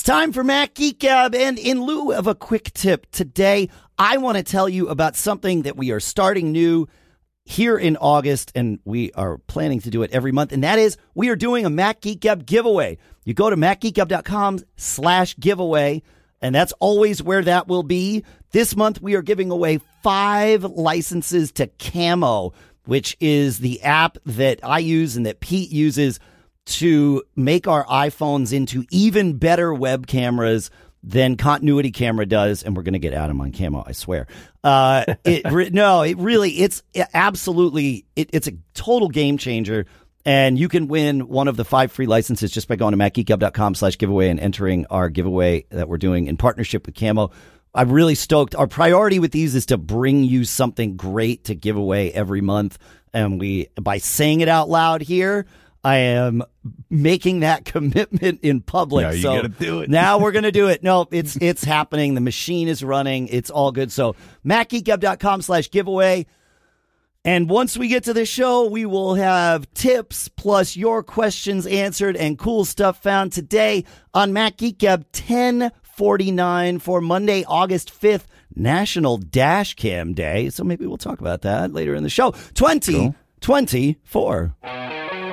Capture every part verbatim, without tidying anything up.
time for Mac Geek Gab, and in lieu of a quick tip today, I want to tell you about something that we are starting new here in August, and we are planning to do it every month, and that is we are doing a Mac Geek Gab giveaway. You go to macgeekgab.com slash giveaway, and that's always where that will be. This month, we are giving away five licenses to Camo, which is the app that I use and that Pete uses to make our iPhones into even better web cameras than Continuity Camera does. And we're going to get Adam on Camo, I swear. Uh, it re- no, it really, it's absolutely, it, it's a total game changer. And you can win one of the five free licenses just by going to macgeekgab.com slash giveaway and entering our giveaway that we're doing in partnership with Camo. I'm really stoked. Our priority with these is to bring you something great to give away every month. And we, by saying it out loud here, I am making that commitment in public. Yeah, you so gotta do it. Now we're going to do it. No, it's it's happening. The machine is running. It's all good. So macgeekgab.com slash giveaway. And once we get to the show, we will have tips plus your questions answered and cool stuff found today on Mac Geek Gab ten forty-nine for Monday, August fifth, National Dash Cam Day. So maybe we'll talk about that later in the show. twenty twenty-four. Cool.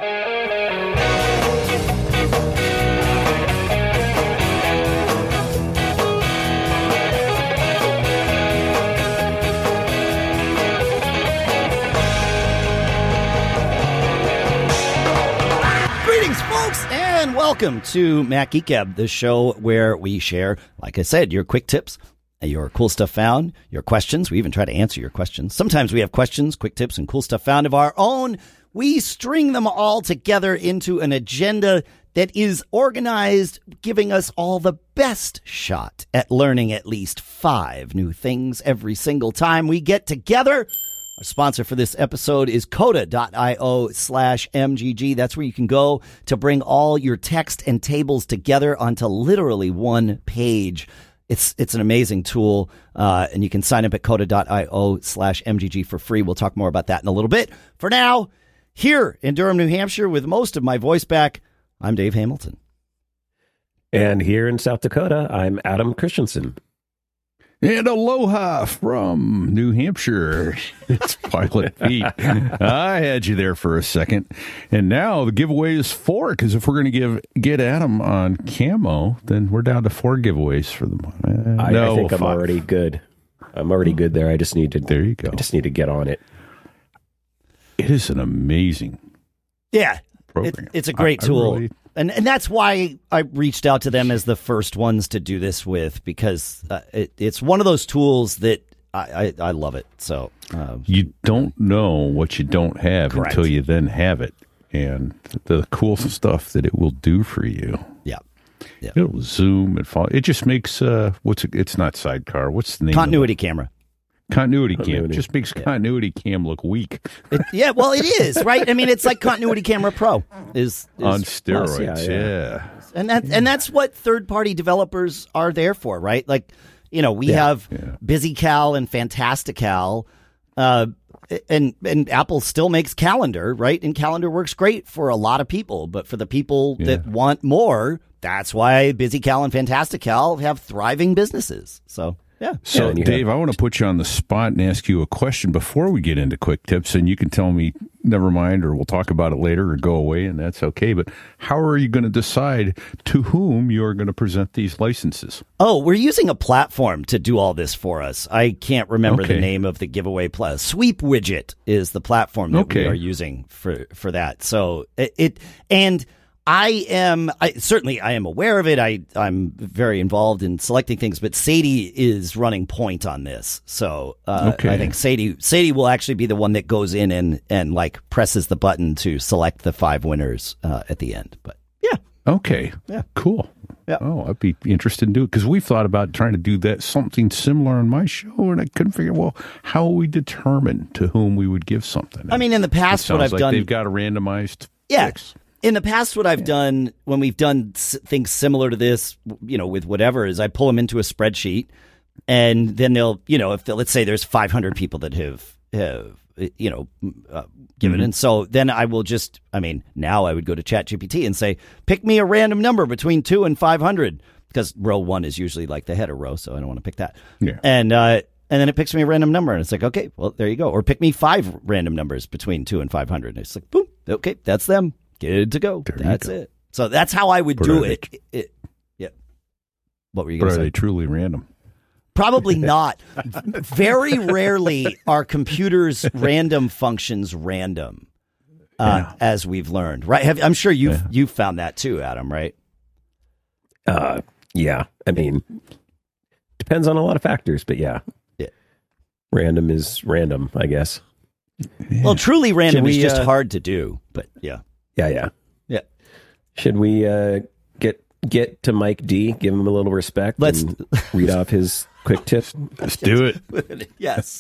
And welcome to Mac Geek Gab, the show where we share, like I said, your quick tips, your cool stuff found, your questions. We even try to answer your questions. Sometimes we have questions, quick tips, and cool stuff found of our own. We string them all together into an agenda that is organized, giving us all the best shot at learning at least five new things every single time we get together. Our sponsor for this episode is coda.io slash MGG. That's where you can go to bring all your text and tables together onto literally one page. It's it's an amazing tool, uh, and you can sign up at coda.io slash MGG for free. We'll talk more about that in a little bit. For now, here in Durham, New Hampshire, with most of my voice back, I'm Dave Hamilton. And here in South Dakota, I'm Adam Christensen. And aloha from New Hampshire. It's Pilot Pete. I had you there for a second. And now the giveaway is four, because if we're going to give get Adam on Camo, then we're down to four giveaways for the month. Uh, I, no, I think I'm five. already good. I'm already good there. I just need to. There you go. I just need to get on it. It is an amazing Yeah, program. It, it's a great I, tool. I really, And and that's why I reached out to them as the first ones to do this with, because uh, it, it's one of those tools that I, I, I love it. So um, you don't know what you don't have Correct. until you then have it. And the cool stuff that it will do for you. yeah, yeah. It'll zoom and follow. It just makes, uh, what's it, it's not Sidecar. What's the name? Continuity camera. Continuity cam. Continuity. Just makes Yeah. continuity cam look weak. It, yeah, well, it is, right? I mean, it's like Continuity Camera Pro is, is On steroids, plus, yeah, yeah. yeah. and that and that's what third-party developers are there for, right? Like, you know, we Yeah, have yeah. BusyCal and Fantastical, uh, and and Apple still makes Calendar, right? And Calendar works great for a lot of people, but for the people Yeah. that want more, that's why BusyCal and Fantastical have thriving businesses. So, yeah. So, Yeah, and you Dave, have- I want to put you on the spot and ask you a question before we get into quick tips, and you can tell me, never mind, or we'll talk about it later, or go away, and that's okay. But how are you going to decide to whom you are going to present these licenses? Oh, we're using a platform to do all this for us. I can't remember the Okay. name of the giveaway. Pla- Sweep Widget is the platform that Okay. we are using for, for that. So it, it and I am I, certainly I am aware of it. I I'm very involved in selecting things, but Sadie is running point on this. So uh, Okay. I think Sadie Sadie will actually be the one that goes in and and like presses the button to select the five winners uh, at the end. But yeah, Okay. Yeah. Cool. Yeah. Oh, I'd be interested in doing it, because we've thought about trying to do that, something similar on my show, and I couldn't figure, well, how will we determine to whom we would give something? I mean, in the it past, sounds what I've like done, they've got a randomized yeah. fix. In the past, what I've done when we've done s- things similar to this, you know, with whatever, is I pull them into a spreadsheet, and then they'll, you know, if they, let's say there's five hundred people that have, have you know, uh, given, Mhm. and so then I will just, I mean, now I would go to ChatGPT and say, pick me a random number between two and five hundred, because row one is usually like the header row, so I don't want to pick that. Yeah. And uh, and then it picks me a random number, and it's like, okay, well, there you go. Or pick me five random numbers between two and five hundred. And it's like, boom, okay, that's them. Good to go. There That's it. So that's how I would But do are it. it, it. Yeah. What were you But going are to say? they truly random? Probably not. Very rarely are computers' random functions random, uh, Yeah. as we've learned. Right? Have, I'm sure you've Yeah. you've found that too, Adam. Right? Uh, yeah. I mean, depends on a lot of factors, but yeah. Yeah. Random is random, I guess. Well, truly random Should is we, just uh, hard to do. But yeah, Yeah, yeah. yeah. Should we uh, get get to Mike D, give him a little respect, Let's- and read off his quick tip? Let's do it. Yes.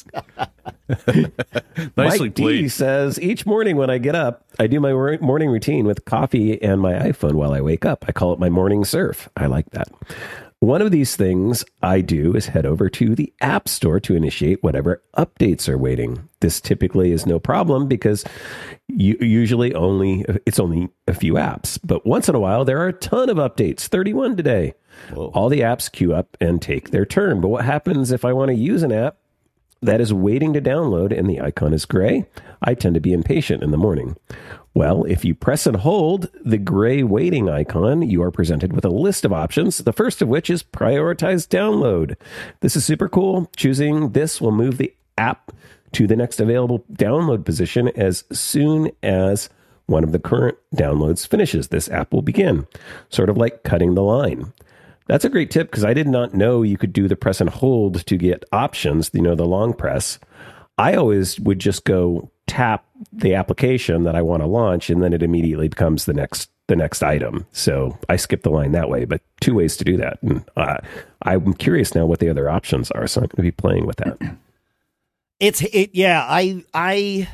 Nicely Mike D played. says, each morning when I get up, I do my wor- morning routine with coffee and my iPhone while I wake up. I call it my morning surf. I like that. One of these things I do is head over to the App Store to initiate whatever updates are waiting. This typically is no problem because you usually only it's only a few apps. But once in a while, there are a ton of updates, thirty-one today. Whoa. All the apps queue up and take their turn. But what happens if I want to use an app that is waiting to download and the icon is gray? I tend to be impatient in the morning. Well, if you press and hold the gray waiting icon, you are presented with a list of options, the first of which is prioritize download. This is super cool. Choosing this will move the app to the next available download position as soon as one of the current downloads finishes. This app will begin, sort of like cutting the line. That's a great tip because I did not know you could do the press and hold to get options, you know, the long press. I always would just go tap the application that I want to launch, and then it immediately becomes the next the next item. So I skip the line that way, but two ways to do that. And uh, I'm curious now what the other options are, so I'm going to be playing with that. It's it. Yeah. I I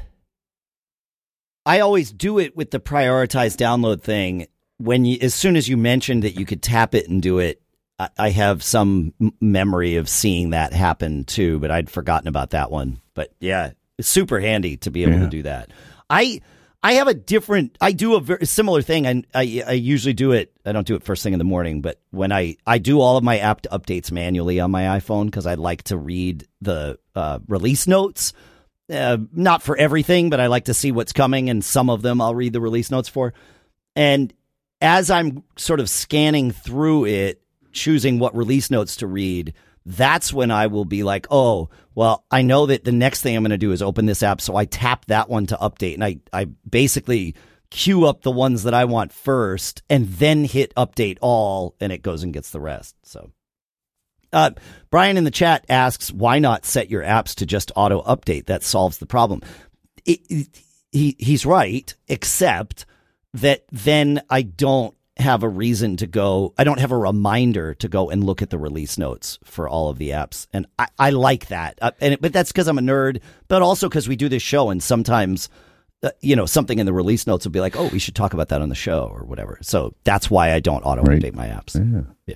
I always do it with the prioritized download thing. When you, as soon as you mentioned that you could tap it and do it, I, I have some m- memory of seeing that happen too, but I'd forgotten about that one. But yeah, it's super handy to be able Yeah. to do that. I I have a different. I do a very similar thing. I, I I usually do it. I don't do it first thing in the morning, but when I I do all of my app updates manually on my iPhone because I like to read the uh, release notes. Uh, not for everything, but I like to see what's coming, and some of them I'll read the release notes for. And as I'm sort of scanning through it, choosing what release notes to read, that's when I will be like, oh, well, I know that the next thing I'm going to do is open this app. So I tap that one to update. And I, I basically queue up the ones that I want first and then hit update all, and it goes and gets the rest. So uh, Brian in the chat asks, why not set your apps to just auto update? That solves the problem. It, it, he He's right, except that then I don't have a reason to go. I don't have a reminder to go and look at the release notes for all of the apps. And I, I like that. Uh, and it, but that's because I'm a nerd, but also because we do this show. And sometimes, uh, you know, something in the release notes will be like, oh, we should talk about that on the show or whatever. So that's why I don't auto update Right. my apps. Yeah. Yeah.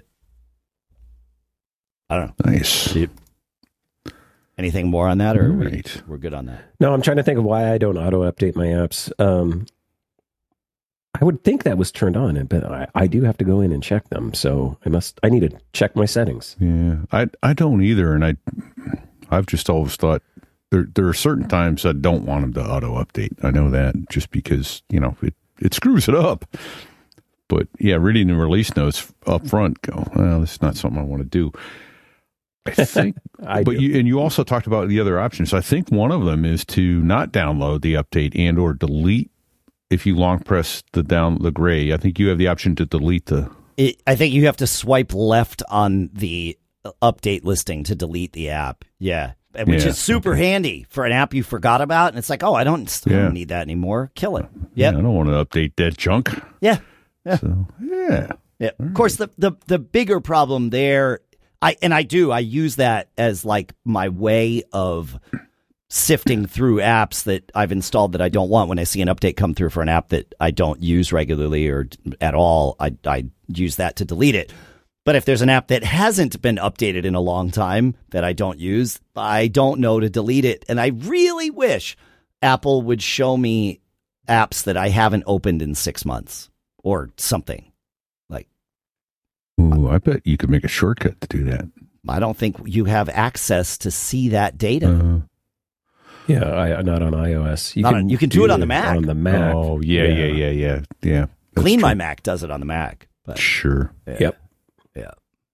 I don't know. Nice. Anything more on that, or we, Right. we're good on that? No, I'm trying to think of why I don't auto update my apps. Um, I would think that was turned on, but I, I do have to go in and check them. So I must. I need to check my settings. Yeah, I I don't either, and I I've just always thought there there are certain times I don't want them to auto update. I know that just because you know it it screws it up. But yeah, reading the release notes up front, go, well, this is not something I want to do. I think, I but do. you and you also talked about the other options. I think one of them is to not download the update and or delete. If you long press the down the gray, I think you have the option to delete the. It, I think you have to swipe left on the update listing to delete the app. Yeah. Which Yeah, is super okay. handy for an app you forgot about. And it's like, oh, I don't, I Yeah. don't need that anymore. Kill it. Yeah, Yep. I don't want to update that junk. Yeah. Yeah. So yeah, Yeah. Of course, the, the, the bigger problem there, I and I do, I use that as like my way of sifting through apps that I've installed that I don't want. When I see an update come through for an app that I don't use regularly or at all, I, I use that to delete it. But if there's an app that hasn't been updated in a long time that I don't use, I don't know to delete it. And I really wish Apple would show me apps that I haven't opened in six months or something. Like, Ooh, Ooh, I bet you could make a shortcut to do that. I don't think you have access to see that data. Uh, Yeah, I, not on iOS. You Not on- you can do it on the Mac. On the Mac. oh, yeah, yeah, yeah, yeah, yeah. That's Clean My true. Mac does it on the Mac. But Sure. yeah. Yep. Yeah.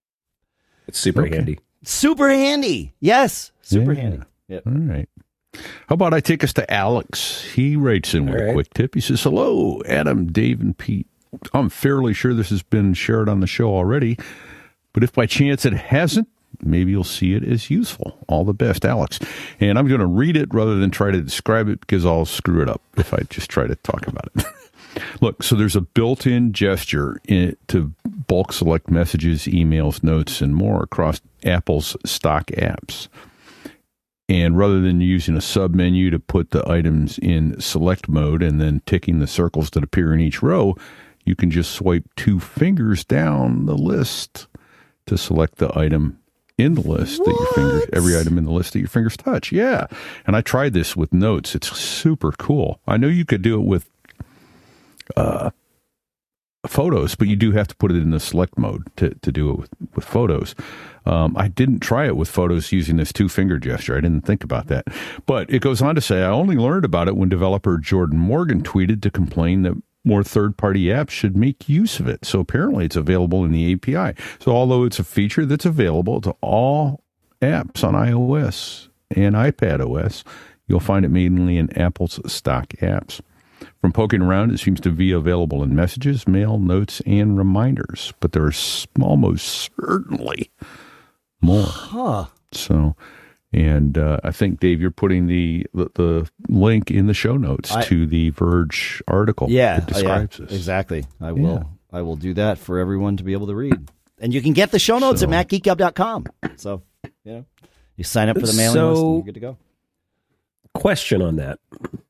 It's super Okay. handy. Super handy. Yes. Super Yeah. handy. Yep. All right. How about I take us to Alex? He writes in with All a right. quick tip. He says, hello, Adam, Dave, and Pete. I'm fairly sure this has been shared on the show already, but if by chance it hasn't, maybe you'll see it as useful. All the best, Alex. And I'm going to read it rather than try to describe it because I'll screw it up if I just try to talk about it. Look, so there's a built-in gesture in, to bulk select messages, emails, notes, and more across Apple's stock apps. And rather than using a sub-menu to put the items in select mode and then ticking the circles that appear in each row, you can just swipe two fingers down the list to select the item in the list that your fingers, every item in the list that your fingers touch. Yeah. And I tried this with notes. It's super cool. I know you could do it with uh, photos, but you do have to put it in the select mode to, to do it with, with photos. Um, I didn't try it with photos using this two finger gesture. I didn't think about that. But it goes on to say, I only learned about it when developer Jordan Morgan tweeted to complain that more third-party apps should make use of it. So apparently it's available in the A P I. So although it's a feature that's available to all apps on iOS and iPadOS, you'll find it mainly in Apple's stock apps. From poking around, it seems to be available in messages, mail, notes, and reminders. But there's almost certainly more. Huh. So, and uh, I think, Dave, you're putting the, the, the link in the show notes I- to the Verge article Yeah. that oh, yeah. describes this. Exactly. I Yeah. will. I will do that for everyone to be able to read. And you can get the show notes So- at mac geek gab dot com. So, you know, you sign up for the mailing So- list and you're good to go. Question on that.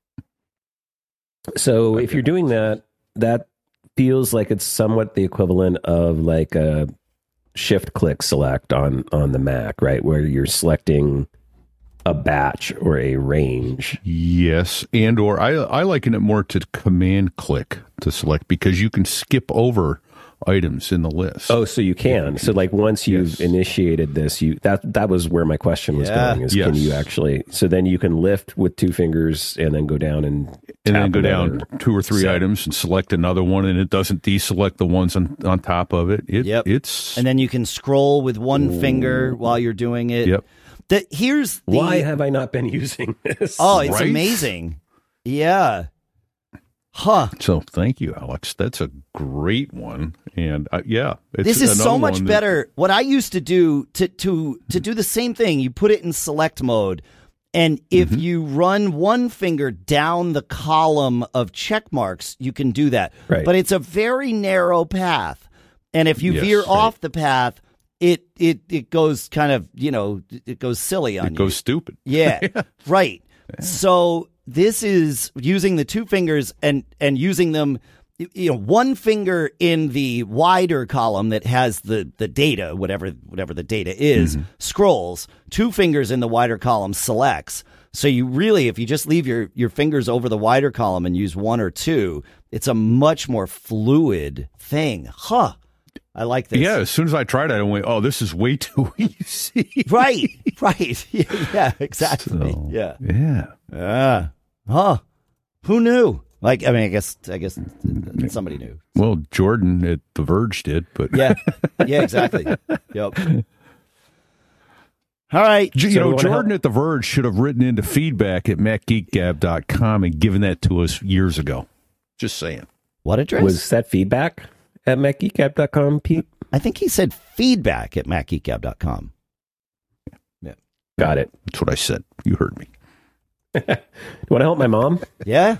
So if you're doing that, that feels like it's somewhat the equivalent of like a shift click select on on the Mac, right? Where you're selecting a batch or a range. Yes, and or I I liken it more to command click to select because you can skip over items in the list. Oh, so you can. So like once you've Yes. initiated this, you that that was where my question was Yeah. going. Is Yes. can you actually? So then you can lift with two fingers and then go down and and then tap go down another. two or three So- items and select another one, and it doesn't deselect the ones on, on top of it. It Yep. It's And then you can scroll with one finger while you're doing it. Yep. The, here's the, Why have I not been using this? Oh, it's Right? amazing. Yeah. Huh. so thank you, Alex. That's a great one, and uh, yeah, it's This is so another much one that- better. What I used to do to to to do the same thing, you put it in select mode, and if Mm-hmm. you run one finger down the column of check marks, you can do that. Right. But it's a very narrow path, and if you Yes, veer right. off the path, it it it goes kind of you know it goes silly on It you. goes stupid. Yeah, right. So this is using the two fingers and and using them, you know, one finger in the wider column that has the the data, whatever whatever the data is, scrolls. Two fingers in the wider column selects. So you really, if you just leave your your fingers over the wider column and use one or two, it's a much more fluid thing. Huh. I like this. Yeah, as soon as I tried it, I went, "Oh, this is way too easy." Right. Right. Yeah. Exactly. So, Yeah. yeah. Yeah. Huh. Who knew? Like, I mean, I guess, I guess somebody knew. Well, Jordan at The Verge did, but Yeah. Yeah, exactly. Yep. All right. You So know, we wanna Jordan help- at The Verge should have written into feedback at mac geek gab dot com and given that to us years ago. Just saying. What address? Was that feedback at mac geek gab dot com, Pete? I think he said feedback at mac geek gab dot com. Got it. That's what I said. You heard me. You want to help my mom? Yeah.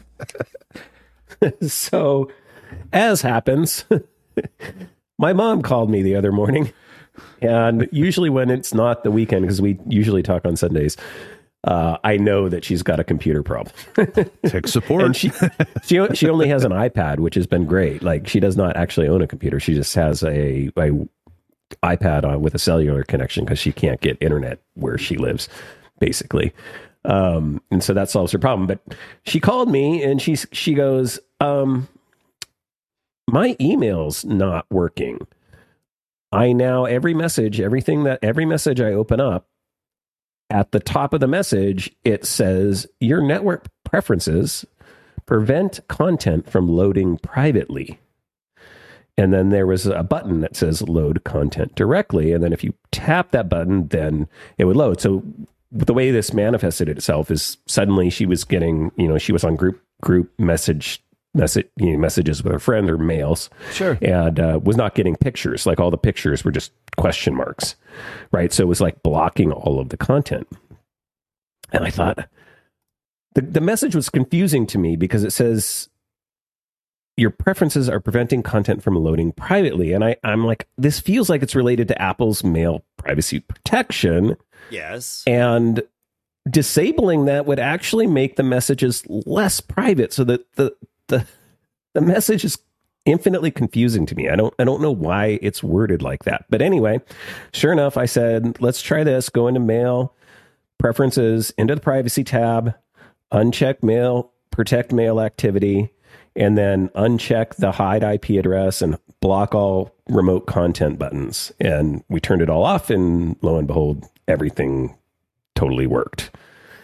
So, as happens, my mom called me the other morning, and usually when it's not the weekend, because we usually talk on Sundays, uh, I know that she's got a computer problem. Tech support. And she, she she only has an iPad, which has been great. Like, she does not actually own a computer; she just has a, a iPad on with a cellular connection because she can't get internet where she lives, basically. Um, and so that solves her problem. But she called me and she she goes, um, my email's not working. I now, every message, everything that, every message I open up, at the top of the message, it says, your network preferences prevent content from loading privately. And then there was a button that says load content directly. And then if you tap that button, then it would load. So the way this manifested itself is suddenly she was getting, you know, she was on group group message message you know, messages with her friend or mails. Sure. And uh, was not getting pictures. Like all the pictures were just question marks, right? So it was like blocking all of the content. And I thought the, the message was confusing to me because it says your preferences are preventing content from loading privately. And I, I'm like, this feels like it's related to Apple's mail privacy protection. Yes. And disabling that would actually make the messages less private, so that the the the message is infinitely confusing to me. I don't I don't know why it's worded like that. But anyway, sure enough, I said, let's try this. Go into mail preferences, into the privacy tab, uncheck mail, protect mail activity, and then uncheck the hide I P address and block all remote content buttons. And we turned it all off, and lo and behold, everything totally worked.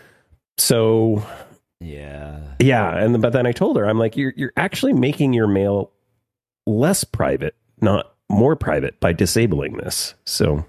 So yeah, yeah. And but then I told her, I'm like, you're you're actually making your mail less private, not more private, by disabling this. So,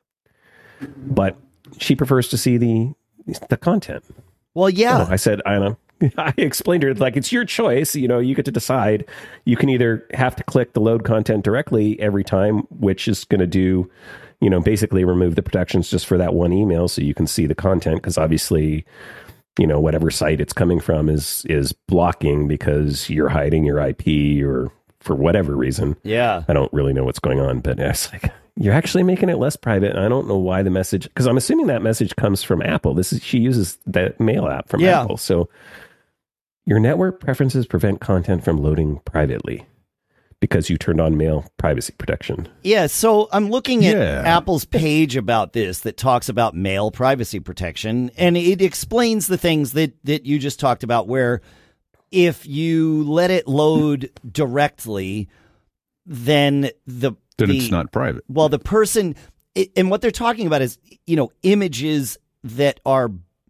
but she prefers to see the the content. Well, yeah. So I said, I know. I explained to her, like, it's your choice. You know, you get to decide. You can either have to click the load content directly every time, which is going to do, you know, basically remove the protections just for that one email so you can see the content, because obviously, you know, whatever site it's coming from is is blocking because you're hiding your I P or for whatever reason. Yeah. I don't really know what's going on, but it's like, you're actually making it less private. And I don't know why the message, because I'm assuming that message comes from Apple. This is, she uses that mail app from yeah. Apple. So your network preferences prevent content from loading privately because you turned on mail privacy protection. Yeah, so I'm looking at Yeah. Apple's page about this that talks about mail privacy protection, and it explains the things that, that you just talked about, where if you let it load directly, then the Then the, it's not private. Well, the person, and what they're talking about is, you know, images that are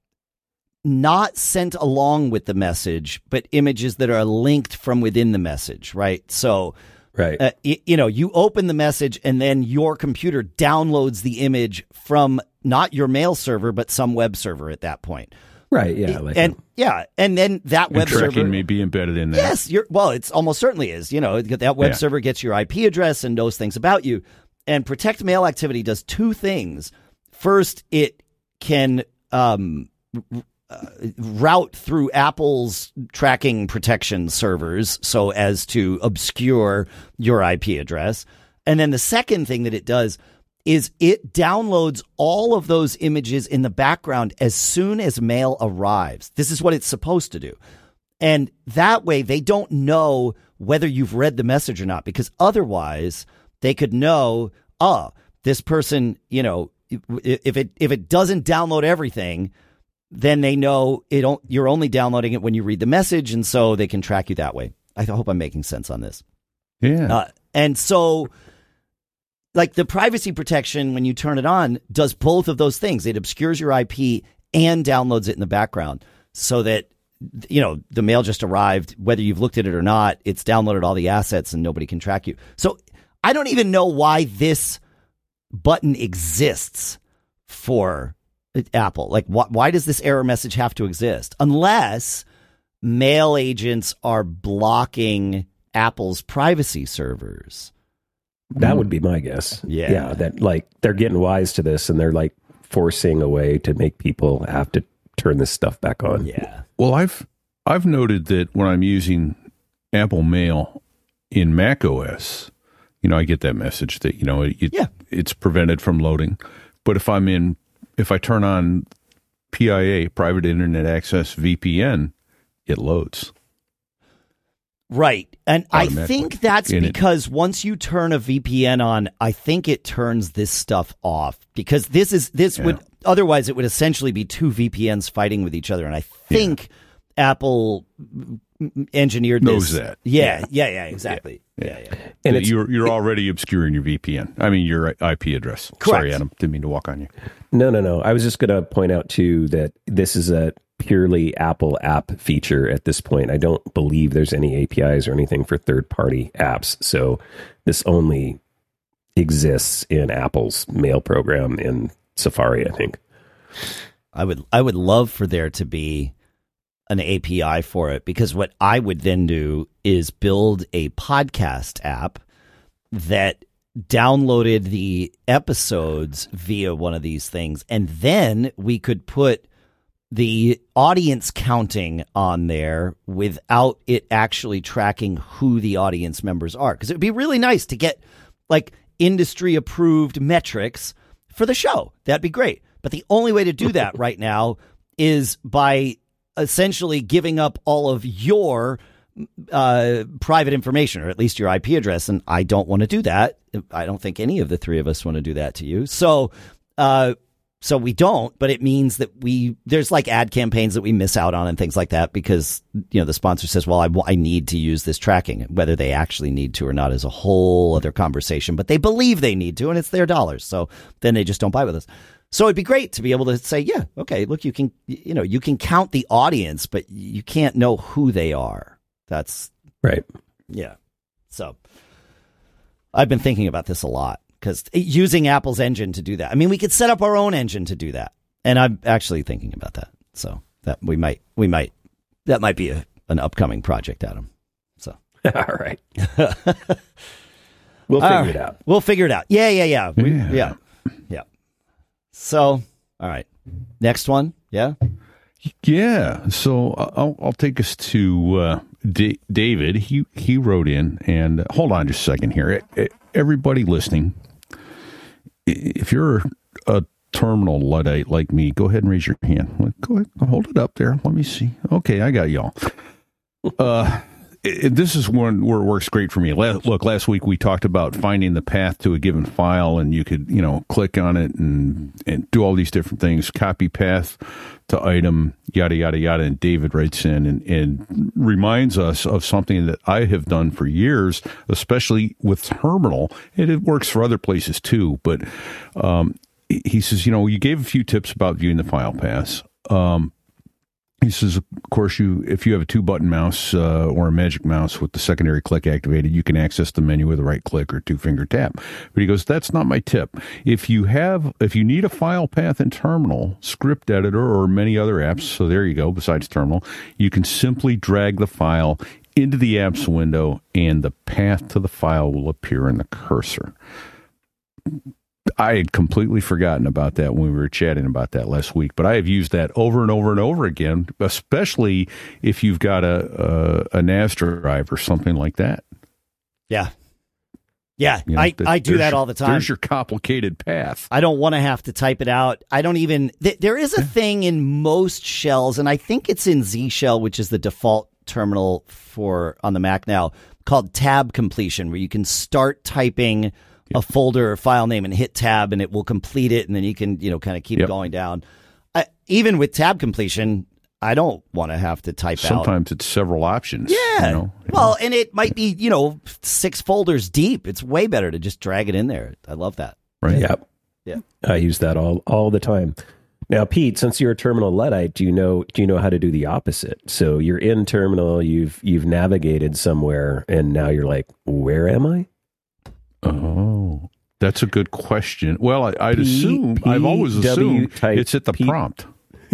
not sent along with the message, but images that are linked from within the message, right? So, Right. uh, y- you know, you open the message and then your computer downloads the image from not your mail server, but some web server at that point. Right. Yeah. Like and yeah, and then that And web tracking server may be embedded in that. Yes, you're well. It's almost certainly is. You know, that web Yeah. server gets your I P address and knows things about you. And Protect Mail Activity does two things. First, it can um, uh, route through Apple's tracking protection servers so as to obscure your I P address. And then the second thing that it does is it downloads all of those images in the background as soon as mail arrives. This is what it's supposed to do. And that way they don't know whether you've read the message or not, because otherwise they could know, oh, this person, you know, if it if it doesn't download everything, then they know it don't, you're only downloading it when you read the message, and so they can track you that way. I hope I'm making sense on this. Yeah. Uh, and so, like, the privacy protection, when you turn it on, does both of those things. It obscures your I P and downloads it in the background so that, you know, the mail just arrived, whether you've looked at it or not, it's downloaded all the assets and nobody can track you. So I don't even know why this button exists for Apple. Like, wh- why does this error message have to exist? Unless mail agents are blocking Apple's privacy servers. That would be my guess. Yeah. Yeah. That, like, they're getting wise to this and they're like forcing a way to make people have to turn this stuff back on. Yeah. Well, I've I've noted that when I'm using Apple Mail in Mac O S, you know, I get that message that, you know, it, it, Yeah. it's prevented from loading. But if I'm in, if I turn on P I A, Private Internet Access V P N, it loads. Right. And I Automatically. think that's In it. because once you turn a V P N on, I think it turns this stuff off, because this is, this Yeah. would, otherwise it would essentially be two V P Ns fighting with each other. And I think Apple engineered knows this. that. Yeah, yeah, yeah, exactly. Yeah, yeah. yeah. And it's, you're you're already obscuring your V P N. I mean your I P address. Correct. Sorry, Adam, didn't mean to walk on you. No, no, no. I was just going to point out too that this is a purely Apple app feature at this point. I don't believe there's any A P Is or anything for third-party apps. So this only exists in Apple's mail program in Safari, I think. I would I would love for there to be an A P I for it, because what I would then do is build a podcast app that downloaded the episodes via one of these things, and then we could put the audience counting on there without it actually tracking who the audience members are, because it would be really nice to get like industry approved metrics for the show. That'd be great. But the only way to do that right now is by essentially giving up all of your uh, private information, or at least your I P address. And I don't want to do that. I don't think any of the three of us want to do that to you. So, uh, so we don't, but it means that we, there's like ad campaigns that we miss out on and things like that, because, you know, the sponsor says, well, I, I need to use this tracking. Whether they actually need to or not is a whole other conversation, but they believe they need to, and it's their dollars. So then they just don't buy with us. So it'd be great to be able to say, yeah, okay, look, you can, you know, you can count the audience, but you can't know who they are. That's right. Yeah. So I've been thinking about this a lot, because using Apple's engine to do that. I mean, we could set up our own engine to do that. And I'm actually thinking about that. So that we might, we might, that might be a, an upcoming project, Adam. So. All right. We'll figure right. it out. We'll figure it out. Yeah, yeah, yeah. We, Yeah. yeah. Yeah. So, all right. Next one. Yeah. Yeah. So I'll, I'll take us to uh, D- David. He he wrote in, and uh, hold on just a second here. Everybody listening, if you're a terminal Luddite like me, go ahead and raise your hand. Go ahead, hold it up there. Let me see. Okay, I got y'all. Uh, it, this is one where it works great for me. Look, last week we talked about finding the path to a given file, and you could, you know, click on it and and do all these different things. Copy path to item, yada yada yada. And David writes in and, and reminds us of something that I have done for years, especially with Terminal. And it works for other places too. But um, he says, you know, you gave a few tips about viewing the file paths. Um, He says, of course, you if you have a two-button mouse uh, or a magic mouse with the secondary click activated, you can access the menu with a right click or two-finger tap. But he goes, that's not my tip. If you have, if you need a file path in Terminal, Script Editor, or many other apps, so there you go, besides Terminal, you can simply drag the file into the apps window, and the path to the file will appear in the cursor. I had completely forgotten about that when we were chatting about that last week, but I have used that over and over and over again, especially if you've got a a, a N A S drive or something like that. Yeah. Yeah, You know, I, that- I do there's that your- all the time. There's your complicated path. I don't want to have to type it out. I don't even, th- there is a thing in most shells, and I think it's in Z Shell, which is the default terminal for on the Mac now, called tab completion, where you can start typing a folder or file name and hit tab, and it will complete it, and then you can, you know, kind of keep Yep. going down. I, even with tab completion, I don't want to have to type out. Sometimes it's several options. Yeah. You know? Well, and it might be, you know, six folders deep. It's way better to just drag it in there. I love that. Right. Yeah. Yeah. I use that all, all the time. Now, Pete, since you're a terminal Luddite, do you know do you know how to do the opposite? So you're in terminal, you've you've navigated somewhere, and now you're like, where am I? Oh, that's a good question. Well, I, I'd P- assume, P- I've always W assumed type it's at the P- prompt.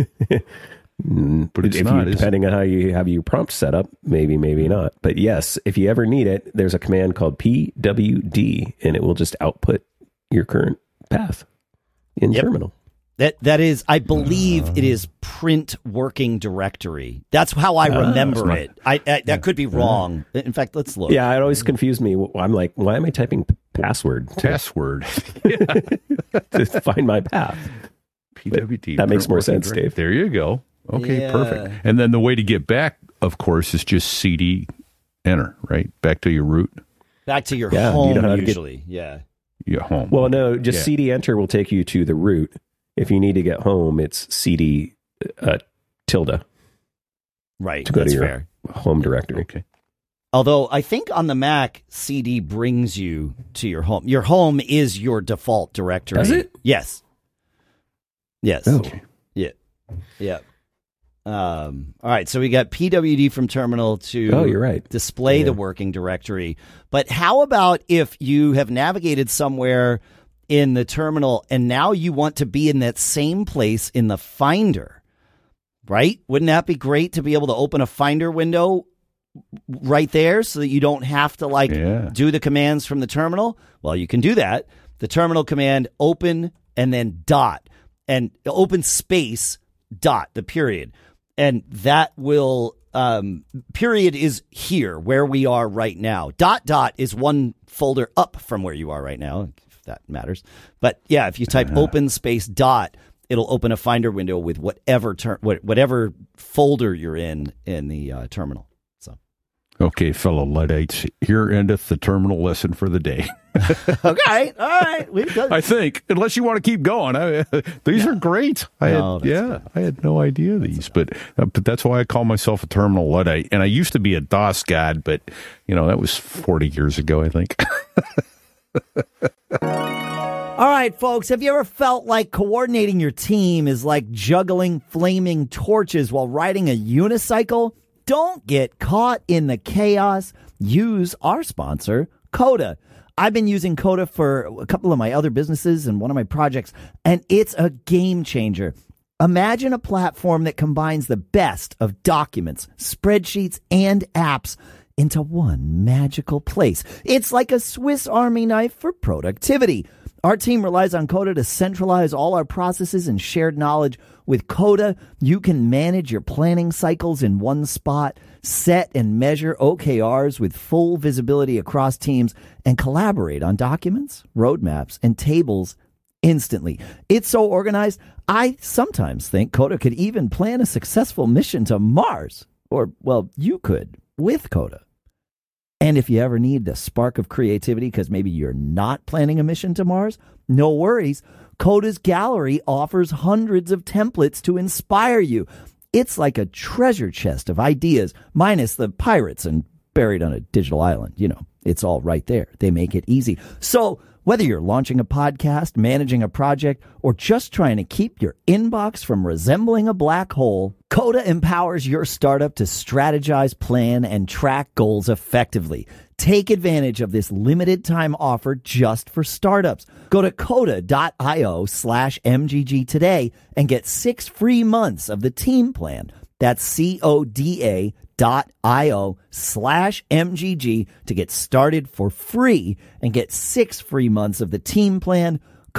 Mm, But it's if not, you, is it? depending on how you have your prompt set up, maybe, maybe not. But yes, if you ever need it, there's a command called P W D, and it will just output your current path in Yep. terminal. That that is, I believe it is print working directory. That's how I remember not- it. I, I that could be wrong. In fact, let's look. Yeah, it always confused me. I'm like, why am I typing p- password to, Password. to find my path? P W D. that makes more sense, Dave. There you go. Okay, Yeah. perfect. And then the way to get back, of course, is just C D enter, right? Back to your root, Back to your Yeah, you home know how to get- usually. Yeah. your home. Well, no, just Yeah. C D enter will take you to the root. If you need to get home, it's C D uh, tilde. Right. to go That's to your fair. home directory. Okay. Although I think on the Mac, C D brings you to your home. Your home is your default directory. Does it? Yes. Yes. Okay. Yeah. Yeah. Um, all right. So we got P W D from terminal to Oh, you're right. display Yeah. the working directory. But how about if you have navigated somewhere in the terminal and now you want to be in that same place in the Finder, right? Wouldn't that be great to be able to open a Finder window right there so that you don't have to like Yeah. do the commands from the terminal? Well, you can do that. The terminal command open and then dot and open space dot, the period. And that will, um, period is here where we are right now. Dot dot is one folder up from where you are right now, if that matters. But yeah, if you type uh-huh. open space dot, it'll open a Finder window with whatever ter- whatever folder you're in in the uh, terminal. So, Okay, fellow Luddites, here endeth the terminal lesson for the day. okay, all right, we've done. I think, unless you want to keep going. I, these are great. I No, had, that's yeah, good. I had no idea these, but uh, but that's why I call myself a terminal Luddite. And I used to be a DOS god, but you know that was forty years ago, I think. All right, folks, have you ever felt like coordinating your team is like juggling flaming torches while riding a unicycle? Don't get caught in the chaos. Use our sponsor, Coda. I've been using Coda for a couple of my other businesses and one of my projects, and it's a game changer. Imagine a platform that combines the best of documents, spreadsheets, and apps into one magical place. It's like a Swiss Army knife for productivity. Our team relies on Coda to centralize all our processes and shared knowledge. With Coda, you can manage your planning cycles in one spot, set and measure O K Rs with full visibility across teams, and collaborate on documents, roadmaps, and tables instantly. It's so organized, I sometimes think Coda could even plan a successful mission to Mars. Or, well, you could with Coda. And if you ever need the spark of creativity because maybe you're not planning a mission to Mars, no worries. Coda's gallery offers hundreds of templates to inspire you. It's like a treasure chest of ideas, minus the pirates and buried on a digital island. You know, it's all right there. They make it easy. So whether you're launching a podcast, managing a project, or just trying to keep your inbox from resembling a black hole, Coda empowers your startup to strategize, plan, and track goals effectively. Take advantage of this limited time offer just for startups. Go to coda.io slash MGG today and get six free months of the team plan. That's C-O-D-A dot I-O slash MGG to get started for free and get six free months of the team plan.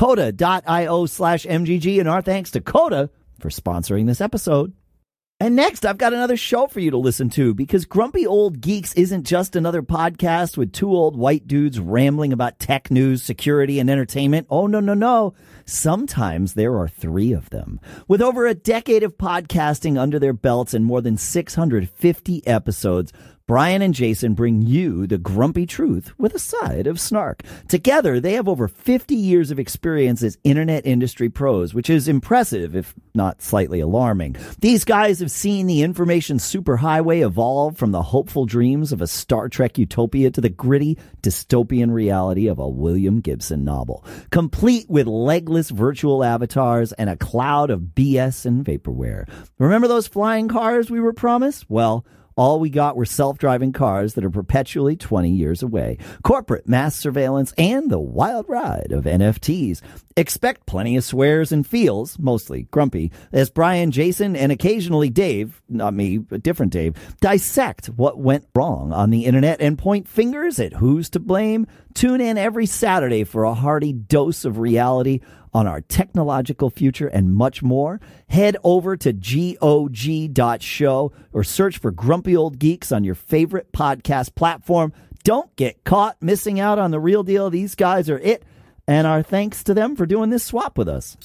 Coda.io slash MGG. And our thanks to Coda for sponsoring this episode. And next, I've got another show for you to listen to because Grumpy Old Geeks isn't just another podcast with two old white dudes rambling about tech news, security, and entertainment. Oh, no, no, no. Sometimes there are three of them. With over a decade of podcasting under their belts and more than six hundred fifty episodes, Brian and Jason bring you the grumpy truth with a side of snark. Together, they have over fifty years of experience as internet industry pros, which is impressive, if not slightly alarming. These guys have seen the information superhighway evolve from the hopeful dreams of a Star Trek utopia to the gritty dystopian reality of a William Gibson novel, complete with legless virtual avatars and a cloud of B S and vaporware. Remember those flying cars we were promised? Well, all we got were self-driving cars that are perpetually twenty years away, corporate mass surveillance, and the wild ride of N F Ts. Expect plenty of swears and feels, mostly grumpy, as Brian, Jason, and occasionally Dave, not me, a different Dave, dissect what went wrong on the internet and point fingers at who's to blame. Tune in every Saturday for a hearty dose of reality on our technological future and much more. Head over to G O G dot show or search for Grumpy Old Geeks on your favorite podcast platform. Don't get caught missing out on the real deal. These guys are it. And our thanks to them for doing this swap with us.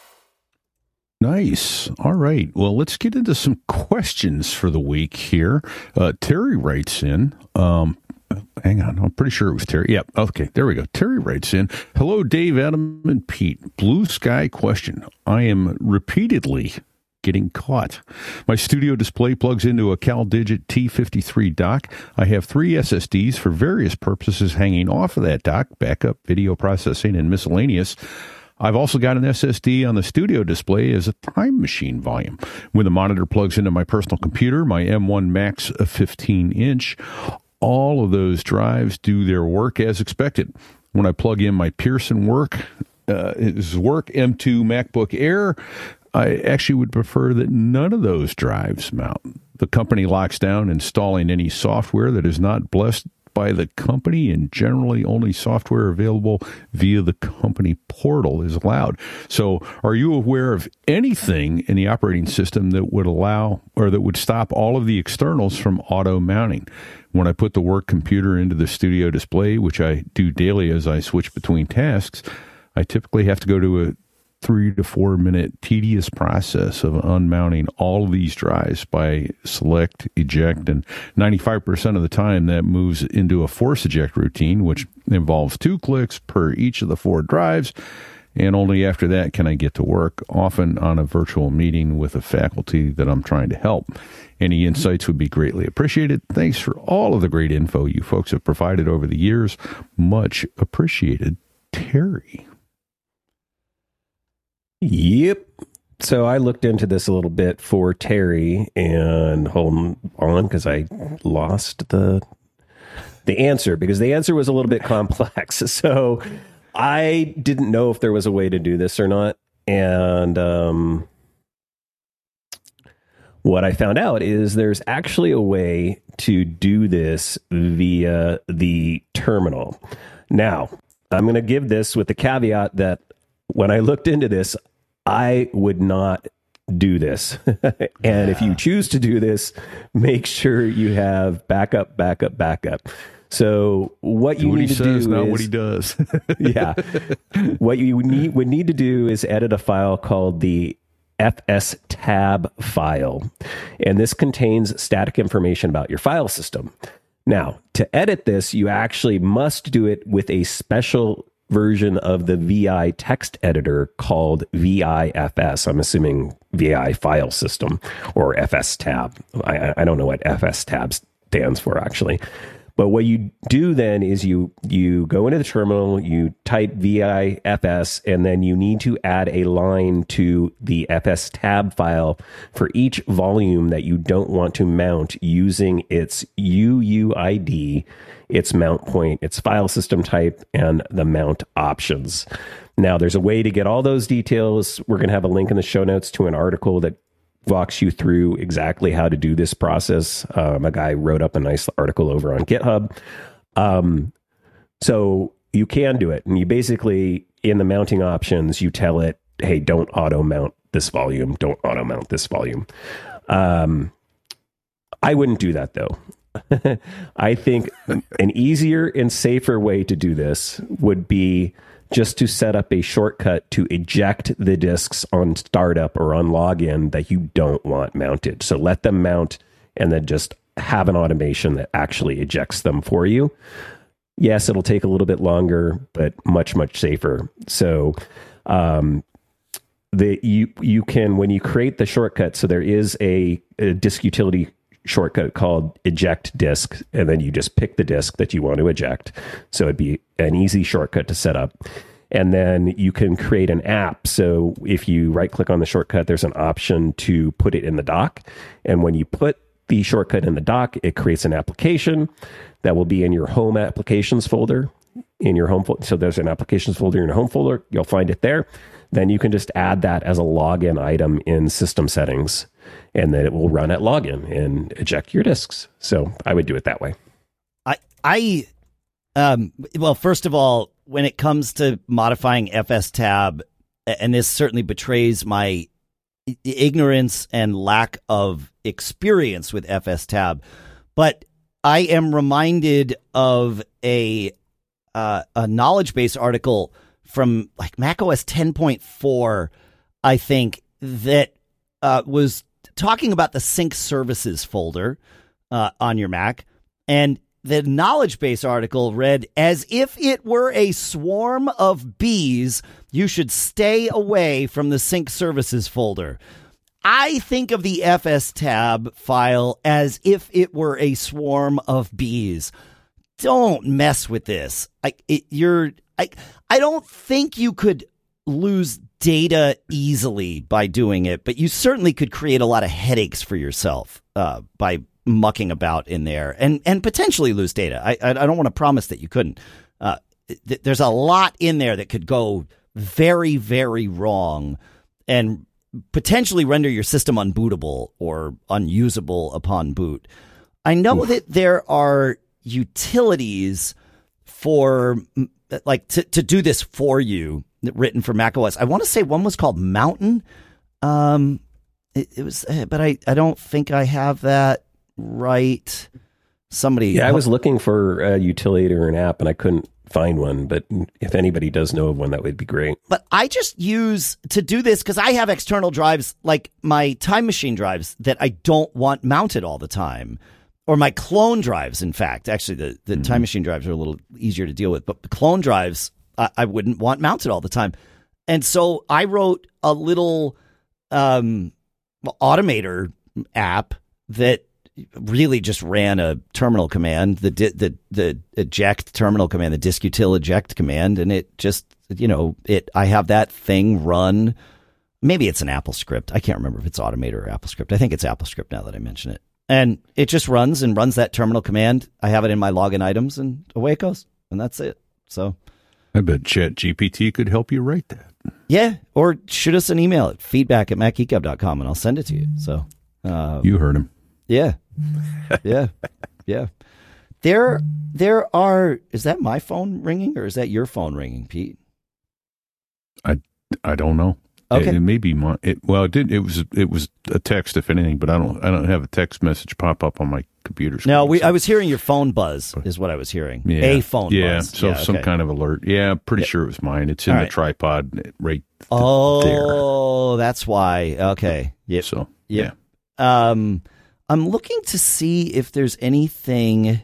Nice. All right. Well, let's get into some questions for the week here. Uh, Terry writes in. Um, hang on. I'm pretty sure it was Terry. Yep. Okay. There we go. Terry writes in. Hello, Dave, Adam, and Pete. Blue sky question. I am repeatedly getting caught. My studio display plugs into a CalDigit T fifty-three dock. I have three S S Ds for various purposes hanging off of that dock, backup, video processing, and miscellaneous. I've also got an S S D on the studio display as a time machine volume. When the monitor plugs into my personal computer, my M one Max fifteen inch, all of those drives do their work as expected. When I plug in my Pearson work, uh, his work M two MacBook Air, I actually would prefer that none of those drives mount. The company locks down installing any software that is not blessed by the company, and generally only software available via the company portal is allowed. So are you aware of anything in the operating system that would allow or that would stop all of the externals from auto mounting? When I put the work computer into the studio display, which I do daily as I switch between tasks, I typically have to go to a three to four minute tedious process of unmounting all of these drives by select, eject, and ninety-five percent of the time that moves into a force eject routine, which involves two clicks per each of the four drives. And only after that can I get to work, often on a virtual meeting with a faculty that I'm trying to help. Any insights would be greatly appreciated. Thanks for all of the great info you folks have provided over the years. Much appreciated, Terry. Yep. So I looked into this a little bit for Terry, and hold on because I lost the the answer because the answer was a little bit complex. So I didn't know if there was a way to do this or not. And um, what I found out is there's actually a way to do this via the terminal. Now, I'm going to give this with the caveat that when I looked into this, I would not do this. And if you choose to do this, make sure you have backup, backup, backup. So what you what need he to says, do not is, what he does. yeah, what you need would need to do is edit a file called the F S tab file, and this contains static information about your file system. Now, to edit this, you actually must do it with a special version of the V I text editor called V I F S. I'm assuming V I file system or F S tab. I, I don't know what F S tab stands for actually. But what you do then is you you go into the terminal, you type V I F S, and then you need to add a line to the F S tab file for each volume that you don't want to mount using its U U I D, its mount point, its file system type, and the mount options. Now, there's a way to get all those details. We're going to have a link in the show notes to an article that walks you through exactly how to do this process. Um, a guy wrote up a nice article over on GitHub. Um, so you can do it. And you basically, in the mounting options, you tell it, hey, don't auto mount this volume. Don't auto mount this volume. Um, I wouldn't do that, though. I think an easier and safer way to do this would be just to set up a shortcut to eject the disks on startup or on login that you don't want mounted. So let them mount and then just have an automation that actually ejects them for you. Yes, it'll take a little bit longer, but much, much safer. So um, the you you can, when you create the shortcut, so there is a, a disk utility shortcut called eject disk, and then you just pick the disk that you want to eject. So it'd be an easy shortcut to set up. And then you can create an app. So if you right click on the shortcut, there's an option to put it in the dock. And when you put the shortcut in the dock, it creates an application that will be in your home applications folder. In your home folder. So there's an applications folder in your home folder. You'll find it there. Then you can just add that as a login item in system settings, and then it will run at login and eject your disks. So I would do it that way. I, I, um, well, first of all, when it comes to modifying F S tab, and this certainly betrays my ignorance and lack of experience with F S tab, but I am reminded of a uh, a knowledge base article from like macOS ten point four, I think, that uh, was talking about the sync services folder uh, on your Mac. And the knowledge base article read, as if it were a swarm of bees, you should stay away from the sync services folder. I think of the F S tab file as if it were a swarm of bees. Don't mess with this. I, it, you're, I, I don't think you could lose data easily by doing it, but you certainly could create a lot of headaches for yourself uh, by mucking about in there and, and potentially lose data. I, I, I don't want to promise that you couldn't. Uh, th- there's a lot in there that could go very, very wrong and potentially render your system unbootable or unusable upon boot. I know Oof. that there are utilities for like to, to do this for you written for macOS. I want to say one was called Mountain. Um, it, it was, but I, I don't think I have that right. Somebody. Yeah, I was looking for a utility or an app and I couldn't find one, but if anybody does know of one, that would be great. But I just use to do this because I have external drives like my Time Machine drives that I don't want mounted all the time, or my clone drives. In fact, actually, the, the mm-hmm. Time Machine drives are a little easier to deal with, but the clone drives I, I wouldn't want mounted all the time. And so I wrote a little um, automator app that really just ran a terminal command, the the the eject terminal command, the diskutil eject command, and it just, you know, it. I have that thing run. Maybe it's an Apple script. I can't remember if it's Automator or Apple script. I think it's Apple script now that I mention it. And it just runs and runs that terminal command. I have it in my login items, and away it goes, and that's it. So, I bet Chat G P T could help you write that. Yeah, or shoot us an email at feedback at mac geek gab dot com, and I'll send it to you. So, uh, you heard him. Yeah. Yeah. Yeah. There there are is that my phone ringing or is that your phone ringing, Pete? I I don't know. Okay. It, it may be my it, well it did it was it was a text if anything, but I don't I don't have a text message pop up on my computer screen. No, we so. I was hearing your phone buzz is what I was hearing. Yeah. A phone yeah, buzz. So yeah, some okay. kind of alert. Yeah, I'm pretty yeah. sure it was mine. It's in All the right. tripod right th- oh, there. Oh, that's why. Okay. Yep. So yep. yeah. Um I'm looking to see if there's anything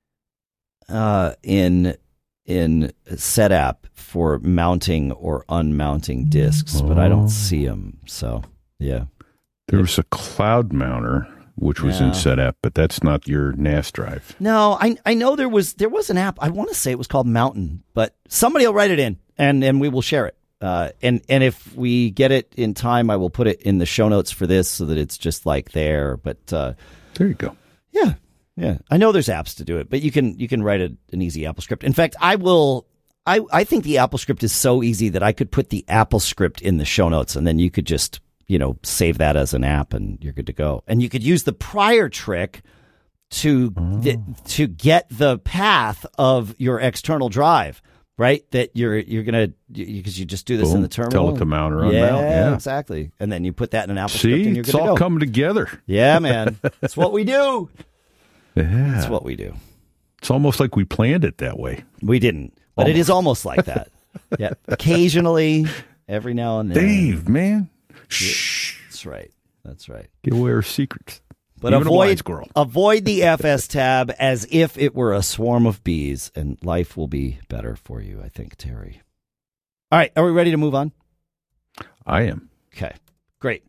uh, in in SetApp for mounting or unmounting disks, oh. but I don't see them. So, yeah. There was a cloud mounter, which was yeah. in SetApp, but that's not your N A S drive. No, I I know there was there was an app. I want to say it was called Mountain, but somebody will write it in, and, and we will share it. Uh, and, and if we get it in time, I will put it in the show notes for this so that it's just like there. But uh, there you go. Yeah. Yeah. I know there's apps to do it, but you can you can write a, an easy Apple script. In fact, I will. I, I think the Apple script is so easy that I could put the Apple script in the show notes and then you could just, you know, save that as an app and you're good to go. And you could use the prior trick to oh. th- to get the path of your external drive. Right, that you're you're gonna because you, you just do this Boom. in the terminal. Tell it to mount or yeah, unmount. Yeah, exactly. And then you put that in an Apple See, script, and you're it's good all to go. coming together. Yeah, man, that's what we do. Yeah, that's what we do. It's almost like we planned it that way. We didn't, but almost. It is almost like that. Yeah, occasionally, every now and then. Dave, man, yeah, shh. That's right. That's right. Give away our secrets. But Even avoid avoid the F S tab as if it were a swarm of bees, and life will be better for you, I think, Terry. All right, are we ready to move on? I am. Okay, great.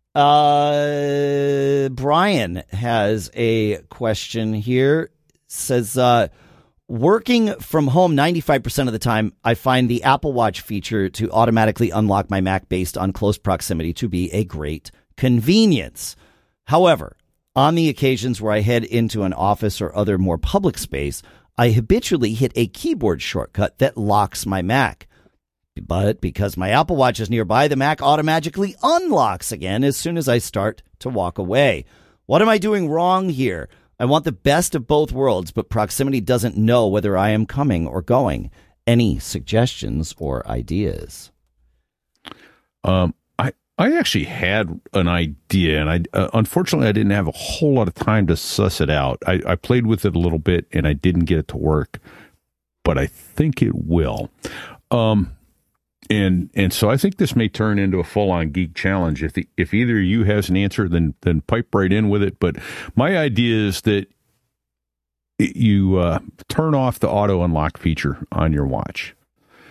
Uh, Brian has a question here. Says, uh, working from home ninety-five percent of the time, I find the Apple Watch feature to automatically unlock my Mac based on close proximity to be a great convenience. However, on the occasions where I head into an office or other more public space, I habitually hit a keyboard shortcut that locks my Mac. But because my Apple Watch is nearby, the Mac automatically unlocks again as soon as I start to walk away. What am I doing wrong here? I want the best of both worlds, but proximity doesn't know whether I am coming or going. Any suggestions or ideas? Um. I actually had an idea, and I uh, unfortunately I didn't have a whole lot of time to suss it out. I, I played with it a little bit, and I didn't get it to work, but I think it will. Um, and and so I think this may turn into a full-on geek challenge. If the, if either of you has an answer, then then pipe right in with it. But my idea is that you uh, turn off the auto unlock feature on your watch,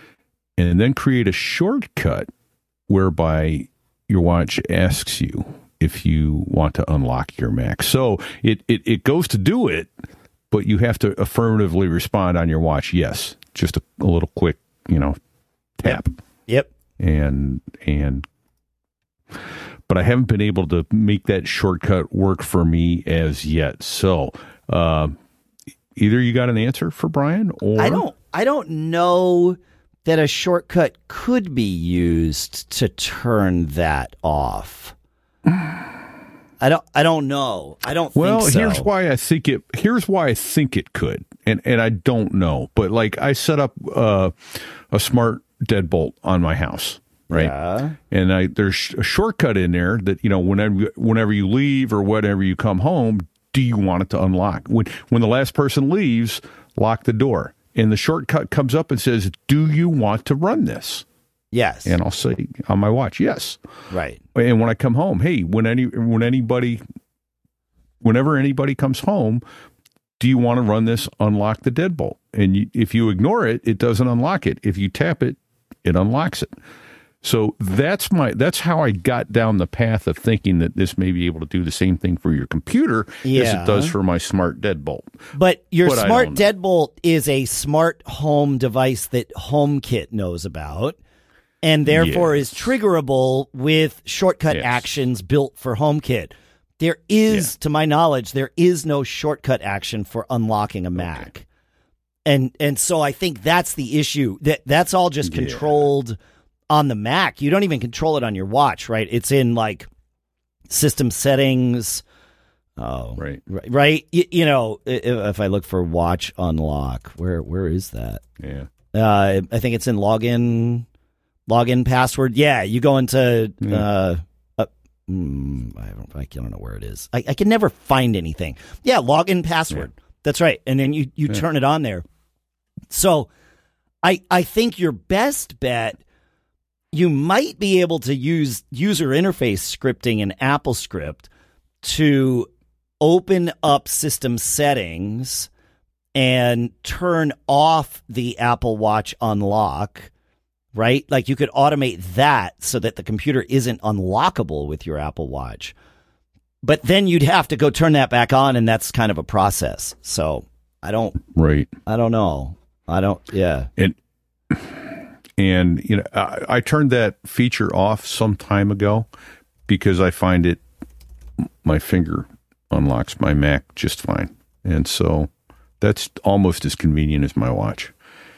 and then create a shortcut whereby your watch asks you if you want to unlock your Mac. So it, it, it goes to do it, but you have to affirmatively respond on your watch. Yes, just a, a little quick, you know, tap. Yep. And and but I haven't been able to make that shortcut work for me as yet. So uh, either you got an answer for Brian, or I don't. I don't know that a shortcut could be used to turn that off. I don't. I don't know. I don't. Well, think so. here's why I think it. Here's why I think it could, and and I don't know. But like, I set up uh, a smart deadbolt on my house, right? Yeah. And I there's a shortcut in there that, you know, whenever whenever you leave or whenever you come home, do you want it to unlock? When when the last person leaves, lock the door, and the shortcut comes up and says, "Do you want to run this?" Yes. And I'll say on my watch, yes. Right. And when I come home, hey, when any when anybody, whenever anybody comes home, do you want to run this? Unlock the deadbolt. And you, if you ignore it, it doesn't unlock it. If you tap it, it unlocks it. So that's my that's how I got down the path of thinking that this may be able to do the same thing for your computer yeah. as it does for my smart deadbolt. But your but smart deadbolt is a smart home device that HomeKit knows about, and therefore yes. is triggerable with shortcut yes. actions built for HomeKit. There is, yeah. to my knowledge, there is no shortcut action for unlocking a Mac. Okay. And and so I think that's the issue. That that's all just yeah. controlled on the Mac. You don't even control it on your watch, right? It's in like system settings. Oh, right. Right. right? You, you know, if, if I look for watch unlock, where where is that? Yeah. Uh, I think it's in login, login password. Yeah. You go into, yeah. uh, uh mm, I don't, I don't know where it is. I, I can never find anything. Yeah. Login password. Yeah. That's right. And then you, you yeah. turn it on there. So I, I think your best bet, you might be able to use user interface scripting in AppleScript to open up system settings and turn off the Apple Watch unlock, right? Like you could automate that so that the computer isn't unlockable with your Apple Watch. But then you'd have to go turn that back on, and that's kind of a process. So I don't, right. I don't know. I don't, yeah. And, and you know, I, I turned that feature off some time ago because I find it, my finger unlocks my Mac just fine. And so that's almost as convenient as my watch.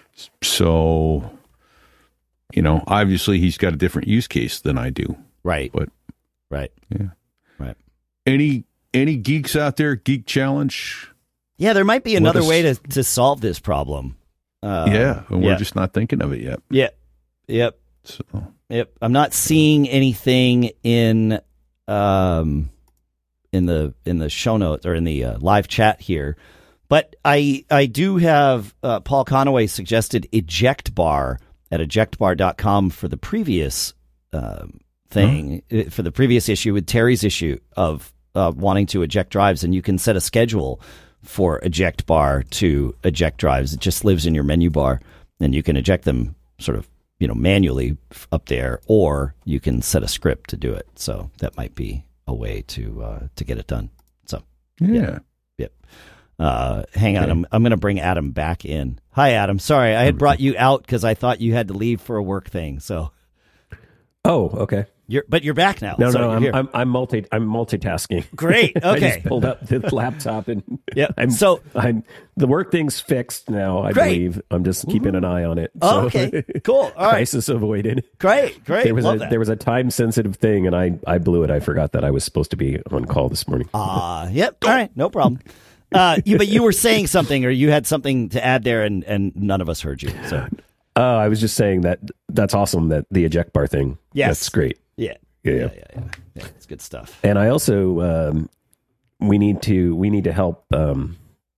So, you know, obviously he's got a different use case than I do. Right. But, right. Yeah. Right. Any, any geeks out there, Geek Challenge? Yeah, there might be another way to, to solve this problem. Uh, yeah, and we're yeah. just not thinking of it yet. Yeah. Yep. So. Yep. I'm not seeing anything in um in the in the show notes or in the uh, live chat here, but I I do have uh, Paul Conaway suggested eject bar at eject bar dot com for the previous uh, thing huh? for the previous issue with Terry's issue of uh, wanting to eject drives, and you can set a schedule for eject bar to eject drives. It just lives in your menu bar, and you can eject them sort of, you know, manually up there, or you can set a script to do it. So that might be a way to uh, to get it done. So yeah, yep. Yeah. Uh, hang on, okay. I'm I'm going to bring Adam back in. Hi, Adam. Sorry, I had brought you out because I thought you had to leave for a work thing. So, oh, okay. You're, but you're back now. No, so no, I'm, I'm I'm multi I'm multitasking. Great. Okay. I just pulled up the laptop and yeah. I'm so I'm the work thing's fixed now. I great. believe I'm just keeping an eye on it. So. So. Okay. Cool. All right. Crisis avoided. Great. Great. There was Love a that. there was a time sensitive thing, and I I blew it. I forgot that I was supposed to be on call this morning. Ah. Uh, yep. All right. No problem. Uh, you, but you were saying something, or you had something to add there, and and none of us heard you. So. Uh, I was just saying that that's awesome, that the eject bar thing. Yes. That's great. Yeah. Yeah, yeah, yeah, yeah. yeah it's good stuff. And I also um, we need to we need to help um,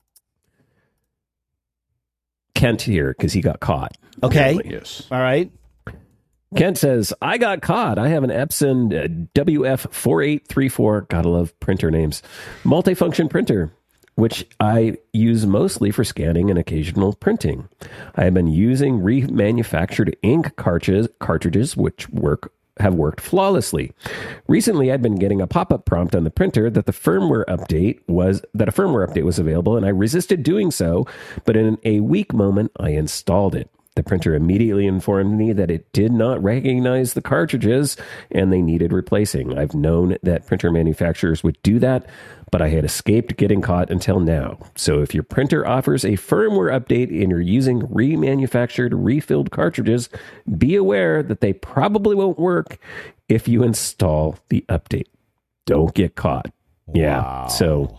Kent here because he got caught. Okay. Apparently. Yes. All right. Kent says, I got caught. I have an Epson uh, W F four eight three four. Gotta love printer names. Multifunction printer, which I use mostly for scanning and occasional printing. I have been using remanufactured ink cartridges, cartridges which work have worked flawlessly. Recently, I'd been getting a pop-up prompt on the printer that the firmware update was that a firmware update was available, and I resisted doing so, but in a weak moment, I installed it. The printer immediately informed me that it did not recognize the cartridges and they needed replacing. I've known that printer manufacturers would do that, but I had escaped getting caught until now. So if your printer offers a firmware update and you're using remanufactured, refilled cartridges, be aware that they probably won't work if you install the update. Don't get caught. Wow. Yeah. So,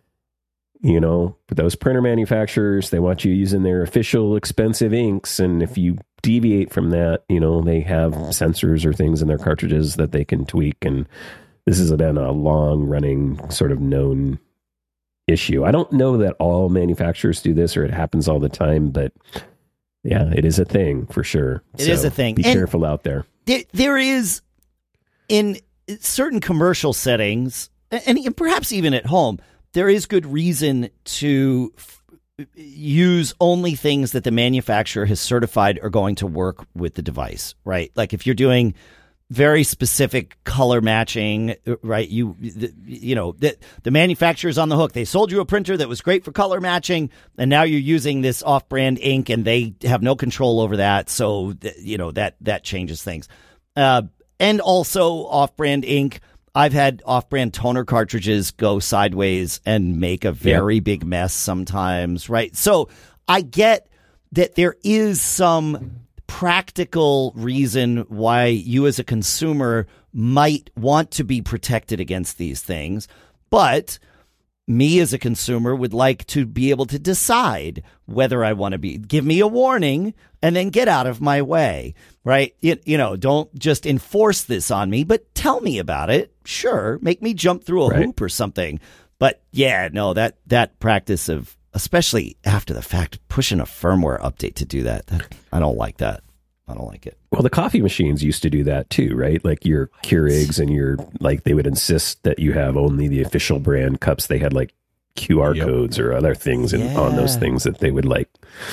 you know, for those printer manufacturers, they want you using their official expensive inks. And if you deviate from that, you know, they have sensors or things in their cartridges that they can tweak. And this has been a long running sort of known issue. I don't know that all manufacturers do this or it happens all the time, but yeah, it is a thing for sure. It so is a thing. Be and careful out there. there. There is, in certain commercial settings, and perhaps even at home, there is good reason to f- use only things that the manufacturer has certified are going to work with the device, right? Like if you're doing very specific color matching, right? You, the, you know, the, the manufacturer's on the hook. They sold you a printer that was great for color matching, and now you're using this off-brand ink, and they have no control over that. So, you know, that that changes things. Uh, and also off-brand ink. I've had off-brand toner cartridges go sideways and make a very yep. big mess sometimes, right? So I get that there is some practical reason why you as a consumer might want to be protected against these things, but me as a consumer would like to be able to decide whether I want to be, give me a warning and then get out of my way, right? You, you know, don't just enforce this on me, but tell me about it. Sure. Make me jump through a right. hoop or something. But yeah, no, that, that practice of, especially after the fact, pushing a firmware update to do that, that I don't like that. I don't like it. Well, the coffee machines used to do that too, right? Like your Keurigs and your, like they would insist that you have only the official brand cups. They had like Q R yep. codes or other things yeah. in, on those things that they would like.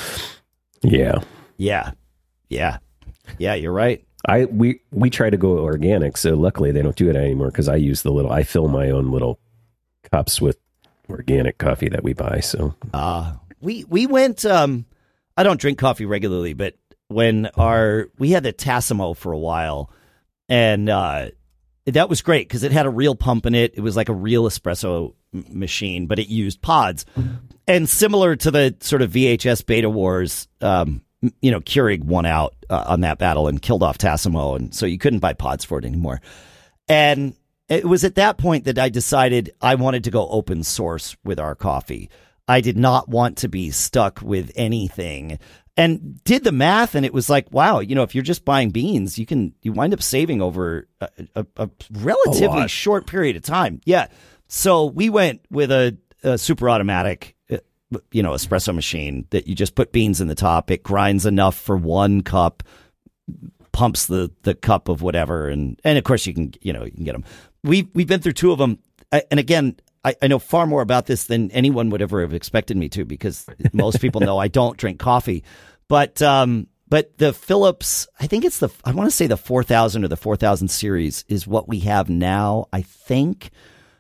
Yeah. Yeah. Yeah. Yeah, you're right. I we we try to go organic, so luckily they don't do it anymore because I use the little, I fill my own little cups with organic coffee that we buy. So uh, we, we went, um, I don't drink coffee regularly, but when our, we had the Tassimo for a while, and uh, that was great because it had a real pump in it. It was like a real espresso m- machine, but it used pods. And similar to the sort of V H S Beta Wars, um, you know, Keurig won out uh, on that battle and killed off Tassimo, and so you couldn't buy pods for it anymore. And it was at that point that I decided I wanted to go open source with our coffee. I did not want to be stuck with anything. And did the math, and it was like, wow, you know, if you're just buying beans, you can you wind up saving over a, a, a relatively a short period of time. Yeah. So we went with a, a super automatic, you know, espresso machine that you just put beans in the top. It grinds enough for one cup, pumps the, the cup of whatever, and and of course you can you know you can get them. We we've been through two of them, I, and again. I, I know far more about this than anyone would ever have expected me to, because most people know I don't drink coffee. But um, but the Philips, I think it's the, I want to say the four thousand or the four thousand series is what we have now, I think.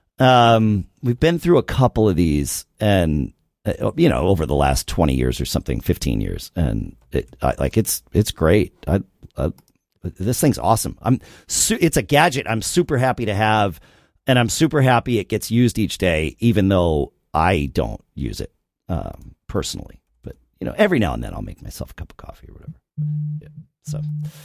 Um, we've been through a couple of these, and, uh, you know, over the last twenty years or something, fifteen years. And it, I, like, it's it's great. I, I, this thing's awesome. I'm su- It's a gadget I'm super happy to have. And I'm super happy it gets used each day, even though I don't use it um, personally. But, you know, every now and then I'll make myself a cup of coffee or whatever. Yeah. So,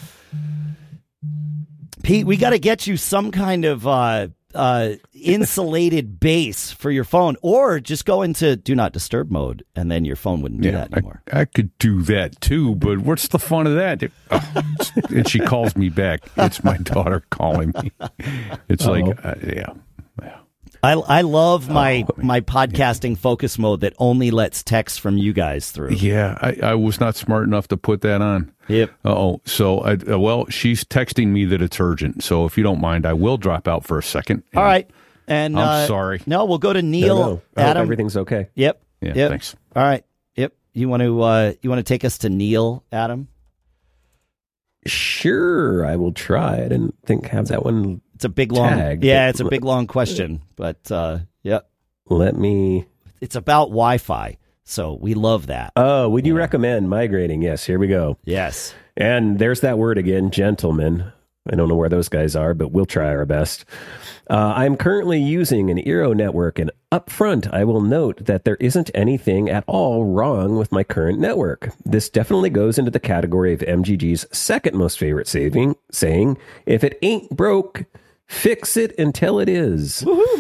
Pete, we got to get you some kind of uh, uh, insulated base for your phone, or just go into do not disturb mode, and then your phone wouldn't do yeah, that anymore. I, I could do that too, but what's the fun of that? Oh, and she calls me back. It's my daughter calling me. It's Uh-oh. like, uh, yeah. yeah. I, I love my, oh, my podcasting yeah. focus mode that only lets text from you guys through. Yeah, I, I was not smart enough to put that on. Yep. Uh-oh. So, I, uh, well, she's texting me that it's urgent. So if you don't mind, I will drop out for a second. All right. And I'm uh, sorry. No, we'll go to Neil. No, no. Adam. Everything's okay. Yep. Yeah, yep. thanks. All right. Yep. You want to uh, you want to take us to Neil, Adam? Sure, I will try. I didn't think have that one. It's a big long. Tagged, yeah, but- it's a big long question, but uh, yeah, Let me. it's about Wi-Fi, so we love that. Oh, would you recommend migrating? Yes, here we go. Yes. And there's that word again, gentlemen. I don't know where those guys are, but we'll try our best. Uh, I'm currently using an Eero network, and up front, I will note that there isn't anything at all wrong with my current network. This definitely goes into the category of M G G's second most favorite saving, saying, if it ain't broke, fix it until it is.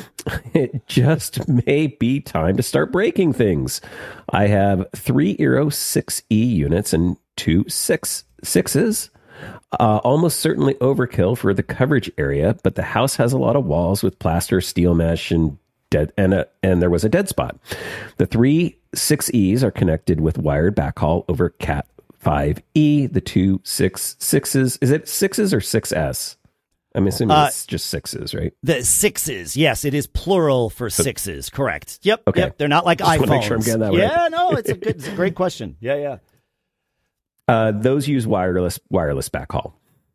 It just may be time to start breaking things. I have three Eero six E units and two six sixes. Uh, almost certainly overkill for the coverage area, but the house has a lot of walls with plaster, steel mesh, and dead, and a, and there was a dead spot. The three six E's are connected with wired backhaul over Cat five E. The two six sixes, is it sixes or six S? I'm assuming Uh, it's just sixes, right? The sixes, yes, it is plural for sixes. Correct. Yep. Okay. Yep. They're not like Just iPhones. wanna make sure I'm getting that right. Yeah. No, it's a good, it's a great question. Yeah. Yeah. Uh, those use wireless wireless backhaul.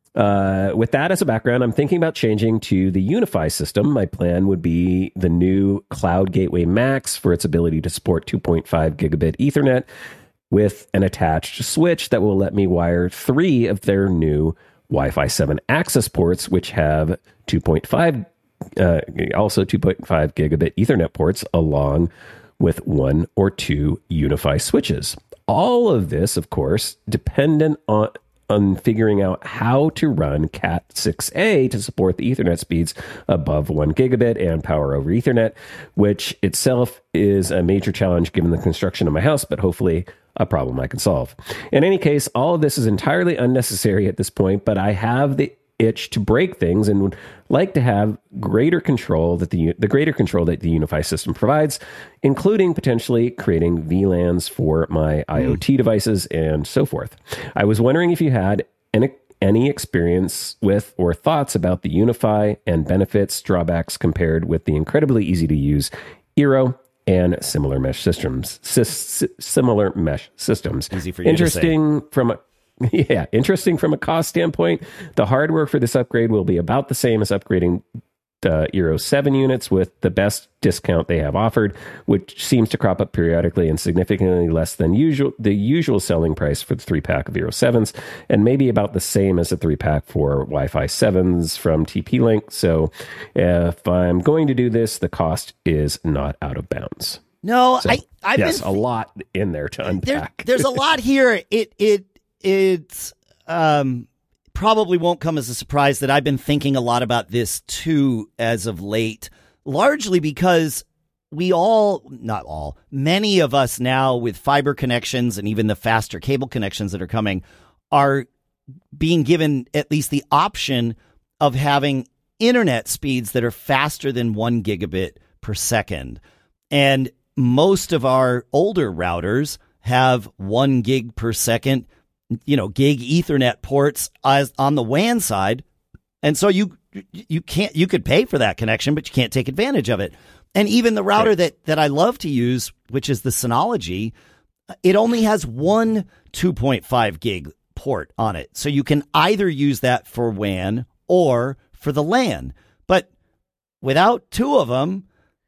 Uh, with that as a background, I'm thinking about changing to the Unify system. My plan would be the new Cloud Gateway Max for its ability to support two point five gigabit Ethernet with an attached switch that will let me wire three of their new Wi-Fi seven access ports, which have two point five, uh, also two point five gigabit Ethernet ports, along with one or two Unify switches. All of this, of course, dependent on on figuring out how to run Cat six A to support the Ethernet speeds above one gigabit and power over Ethernet, which itself is a major challenge given the construction of my house, but hopefully a problem I can solve. In any case, all of this is entirely unnecessary at this point, but I have the itch to break things and would like to have greater control that the the greater control that the Unify system provides, including potentially creating V LANs for my IoT devices and so forth. I was wondering if you had any, any experience with or thoughts about the Unify and benefits, drawbacks compared with the incredibly easy to use Eero and similar mesh systems. Sys, similar mesh systems. Easy for you to say. Interesting from a Yeah, interesting from a cost standpoint. The hardware for this upgrade will be about the same as upgrading uh, Eero seven units with the best discount they have offered, which seems to crop up periodically and significantly less than usual the usual selling price for the three-pack of Eero sevens, and maybe about the same as the three-pack for Wi-Fi sevens from T P-Link. So if I'm going to do this, the cost is not out of bounds. No, So, I, I've yes, been a lot in there to there, unpack. there's a lot here. It it it's um probably won't come as a surprise that I've been thinking a lot about this too as of late, largely because we all, not all, many of us now with fiber connections and even the faster cable connections that are coming are being given at least the option of having internet speeds that are faster than one gigabit per second. And most of our older routers have one gig per second, you know, gig Ethernet ports as on the W A N side. And so you, you can't, you could pay for that connection, but you can't take advantage of it. And even the router Right. that, that I love to use, which is the Synology, it only has one two point five gig port on it. So you can either use that for W A N or for the LAN. But without two of them,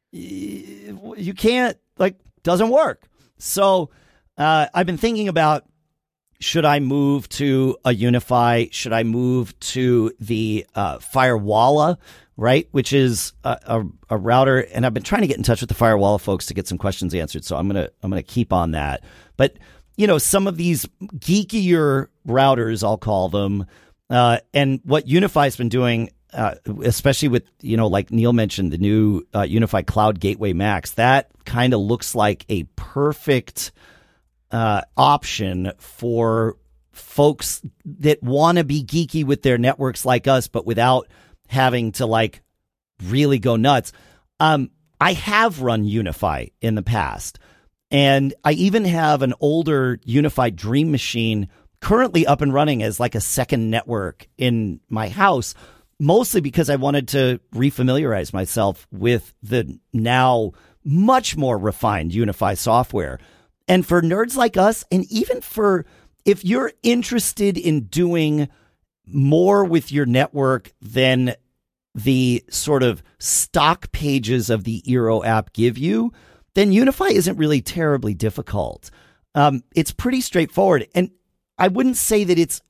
you can't, like, doesn't work. So uh, I've been thinking about, should I move to a Unify? Should I move to the uh, Firewalla, right? Which is a, a, a router, and I've been trying to get in touch with the Firewalla folks to get some questions answered. So I'm gonna I'm gonna keep on that. But you know, some of these geekier routers, I'll call them, uh, and what Unify's been doing, uh, especially with, you know, like Neil mentioned, the new uh, Unify Cloud Gateway Max, that kind of looks like a perfect Uh, option for folks that want to be geeky with their networks like us, but without having to like really go nuts. Um, I have run Unify in the past, and I even have an older Unify Dream Machine currently up and running as like a second network in my house, mostly because I wanted to refamiliarize myself with the now much more refined Unify software. And for nerds like us, and even for if you're interested in doing more with your network than the sort of stock pages of the Eero app give you, then Unify isn't really terribly difficult. Um, it's pretty straightforward. And I wouldn't say that it's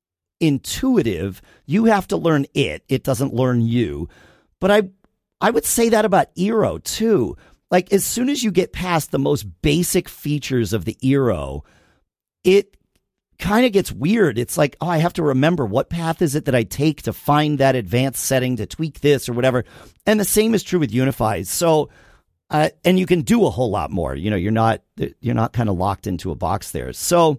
intuitive. You have to learn it. It doesn't learn you. But I I would say that about Eero too. Like as soon as you get past the most basic features of the Eero, it kind of gets weird. It's like, oh, I have to remember what path is it that I take to find that advanced setting to tweak this or whatever. And the same is true with Unify. So, uh, and you can do a whole lot more. You know, you're not you're not kind of locked into a box there. So,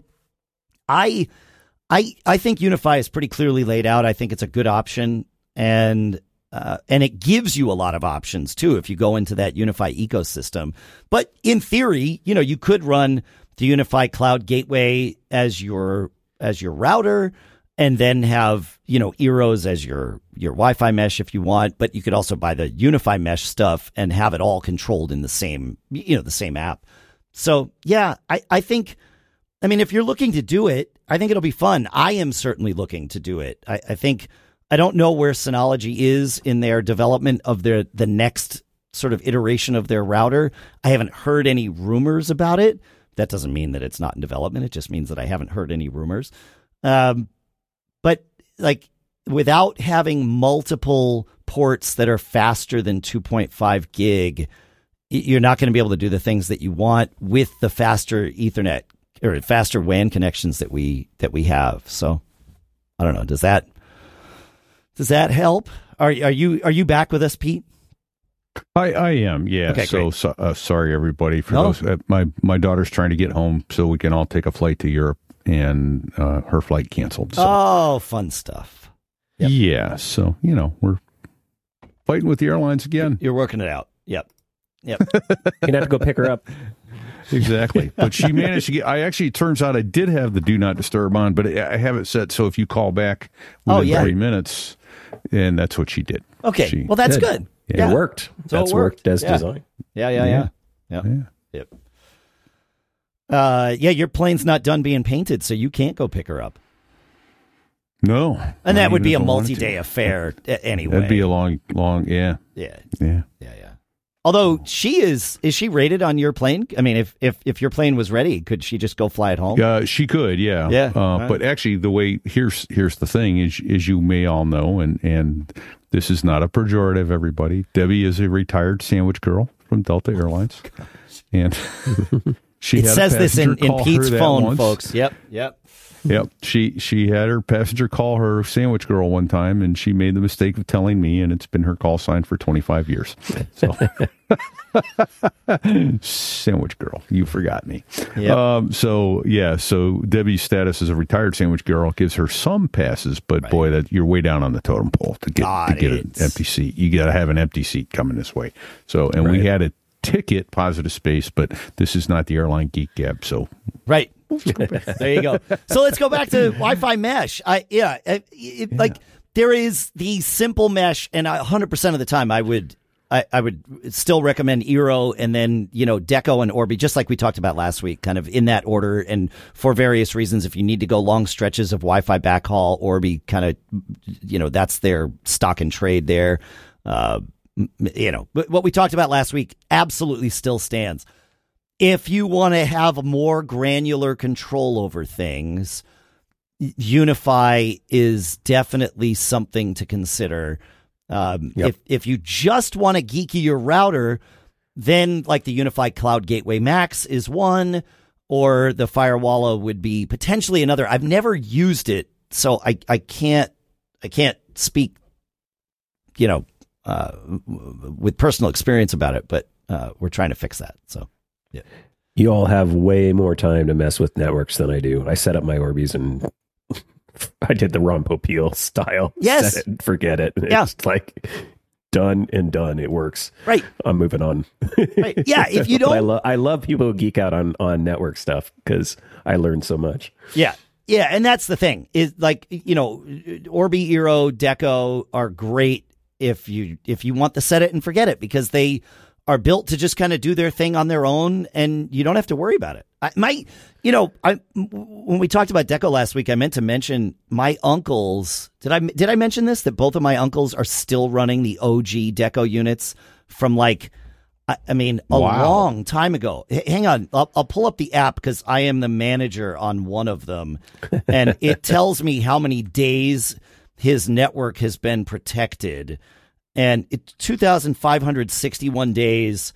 I I I think Unify is pretty clearly laid out. I think it's a good option, and uh, and it gives you a lot of options too if you go into that Unify ecosystem. But in theory, you know, you could run the Unify Cloud Gateway as your as your router, and then have, you know, Eeros as your your Wi-Fi mesh if you want. But you could also buy the Unify mesh stuff and have it all controlled in the same, you know, the same app. So yeah, I I think, I mean, if you're looking to do it, I think it'll be fun. I am certainly looking to do it. I, I think I don't know where Synology is in their development of their the next sort of iteration of their router. I haven't heard any rumors about it. That doesn't mean that it's not in development. It just means that I haven't heard any rumors. Um, but like without having multiple ports that are faster than two point five gig, you're not going to be able to do the things that you want with the faster Ethernet or faster W A N connections that we that we have. So I don't know. Does that does that help? Are are you are you back with us, Pete? I, I am, yeah. Okay, so, so uh, sorry, everybody. For No. those, uh, my my daughter's trying to get home so we can all take a flight to Europe, and uh, her flight canceled. So. Oh, fun stuff. Yep. Yeah, so you know we're fighting with the airlines again. You're working it out. Yep. Yep. You'd have to go pick her up. Exactly, but she managed to get. I actually, it turns out I did have the do not disturb on, but I have it set so if you call back within Oh, yeah. three minutes, and that's what she did. Okay. She, Well, that's Good. good. It Yeah. worked. So it That's worked. worked as Yeah. designed. Yeah, yeah, yeah. yeah. Yeah. Yep. Uh, yeah, your plane's not done being painted, so you can't go pick her up. No, And not that would even be a if I wanted to. multi-day affair a- anyway. That'd be a long, long, yeah, yeah, yeah. yeah, yeah. Although she is, is she rated on your plane? I mean, if if if your plane was ready, could she just go fly it home? Uh, she could, yeah, Yeah. Uh, All right. But actually, the way here's here's the thing is, as you may all know, and and this is not a pejorative. Everybody, Debbie is a retired sandwich girl from Delta Airlines, and she It had a says this in, passenger in call Pete's her that phone, once. folks. Yep, yep. Yep, she she had her passenger call her sandwich girl one time, and she made the mistake of telling me, and it's been her call sign for twenty-five years. So, sandwich girl, you forgot me. Yep. Um, so yeah, so Debbie's status as a retired sandwich girl gives her some passes, but Right. boy, that you're way down on the totem pole to get God, to get an it's- empty seat. You got to have an empty seat coming this way. So, and we Right. had a ticket, Positive Space, but this is not the Airline Geek Gab, so. Right. There you go. So let's go back to Wi-Fi mesh. I yeah, it, it, Yeah. like there is the simple mesh, and I, one hundred percent of the time I would I, I would still recommend Eero, and then you know Deco and Orbi, just like we talked about last week, kind of in that order. And for various reasons, if you need to go long stretches of Wi-Fi backhaul, Orbi kind of you know that's their stock and trade there. Uh, m- you know, but what we talked about last week absolutely still stands. If you want to have more granular control over things, Unify is definitely something to consider. Um, Yep. If if you just want to geeky your router, then like the Unify Cloud Gateway Max is one, or the Firewalla would be potentially another. I've never used it, so I, I can't I can't speak, you know, uh, with personal experience about it. But uh, we're trying to fix that. So. You all have way more time to mess with networks than I do. I set up my Orbeez and I did the Ron Popeil style. Yes. Set it and forget it. Yeah. It's like done and done. It works. Right. I'm moving on. Right. Yeah. If you But I, don't, lo- I love people who geek out on, on network stuff because I learned so much. yeah. Yeah. And that's the thing is like, you know, Orbi, Eero, Deco are great if you, if you want to set it and forget it because they are built to just kind of do their thing on their own, and you don't have to worry about it. I, my, you know, I when we talked about Deco last week, I meant to mention my uncles. Did I did I mention this? That both of my uncles are still running the O G Deco units from like, I, I mean, a Wow. long time ago. H- hang on, I'll, I'll pull up the app because I am the manager on one of them, and it tells me how many days his network has been protected. And it, two thousand five hundred sixty-one days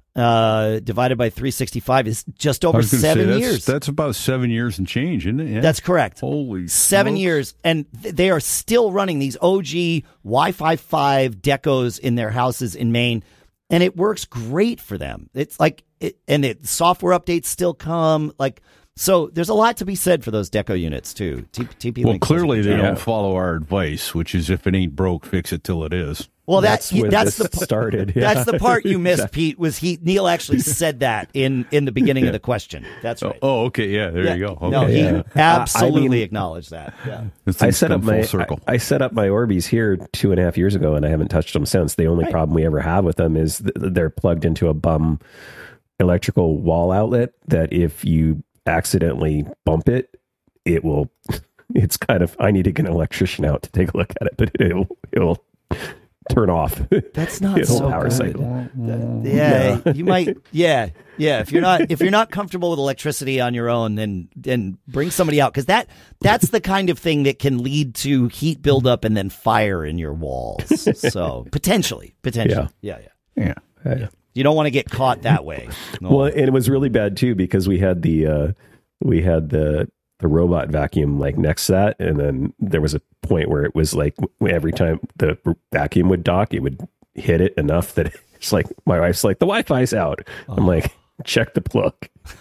uh, divided by three hundred sixty-five is just I over was gonna seven say, that's, years. That's about seven years and change, isn't it? Yeah. That's correct. Holy Seven smokes. years. And th- they are still running these O G Wi-Fi five Decos in their houses in Maine. And it works great for them. It's like, it, and it, software updates still come. Like, so there's a lot to be said for those Deco units too. T- TP Well, Link clearly does a they good job. don't follow our advice, which is if it ain't broke, fix it till it is. Well, That's that's where that's this the p- started, yeah. That's the part you missed, Pete. Was he Neil actually said that in in the beginning of the question? That's right. Oh, okay. Yeah, there Yeah. you go. Okay. No, he Yeah. absolutely I mean- acknowledged that. Yeah. This I thing's set up come full my circle. I, I set up my Orbeez here two and a half years ago, and I haven't touched them since. The only Right. problem we ever have with them is th- they're plugged into a bum electrical wall outlet. That if you accidentally bump it, it will. It's kind of. I need to get an electrician out to take a look at it, but it'll it'll turn off. That's not It'll so power good. cycle. Yeah, you might. Yeah, yeah. If you're not if you're not comfortable with electricity on your own, then then bring somebody out, because that that's the kind of thing that can lead to heat buildup and then fire in your walls. So potentially, potentially, yeah, yeah. yeah. Yeah. You don't want to get caught that way. No. Well, and it was really bad too because we had the uh, we had the the robot vacuum like next to that, and then there was a point where it was like every time the vacuum would dock, it would hit it enough that it's like my wife's like the Wi-Fi's out. I'm like, check the plug.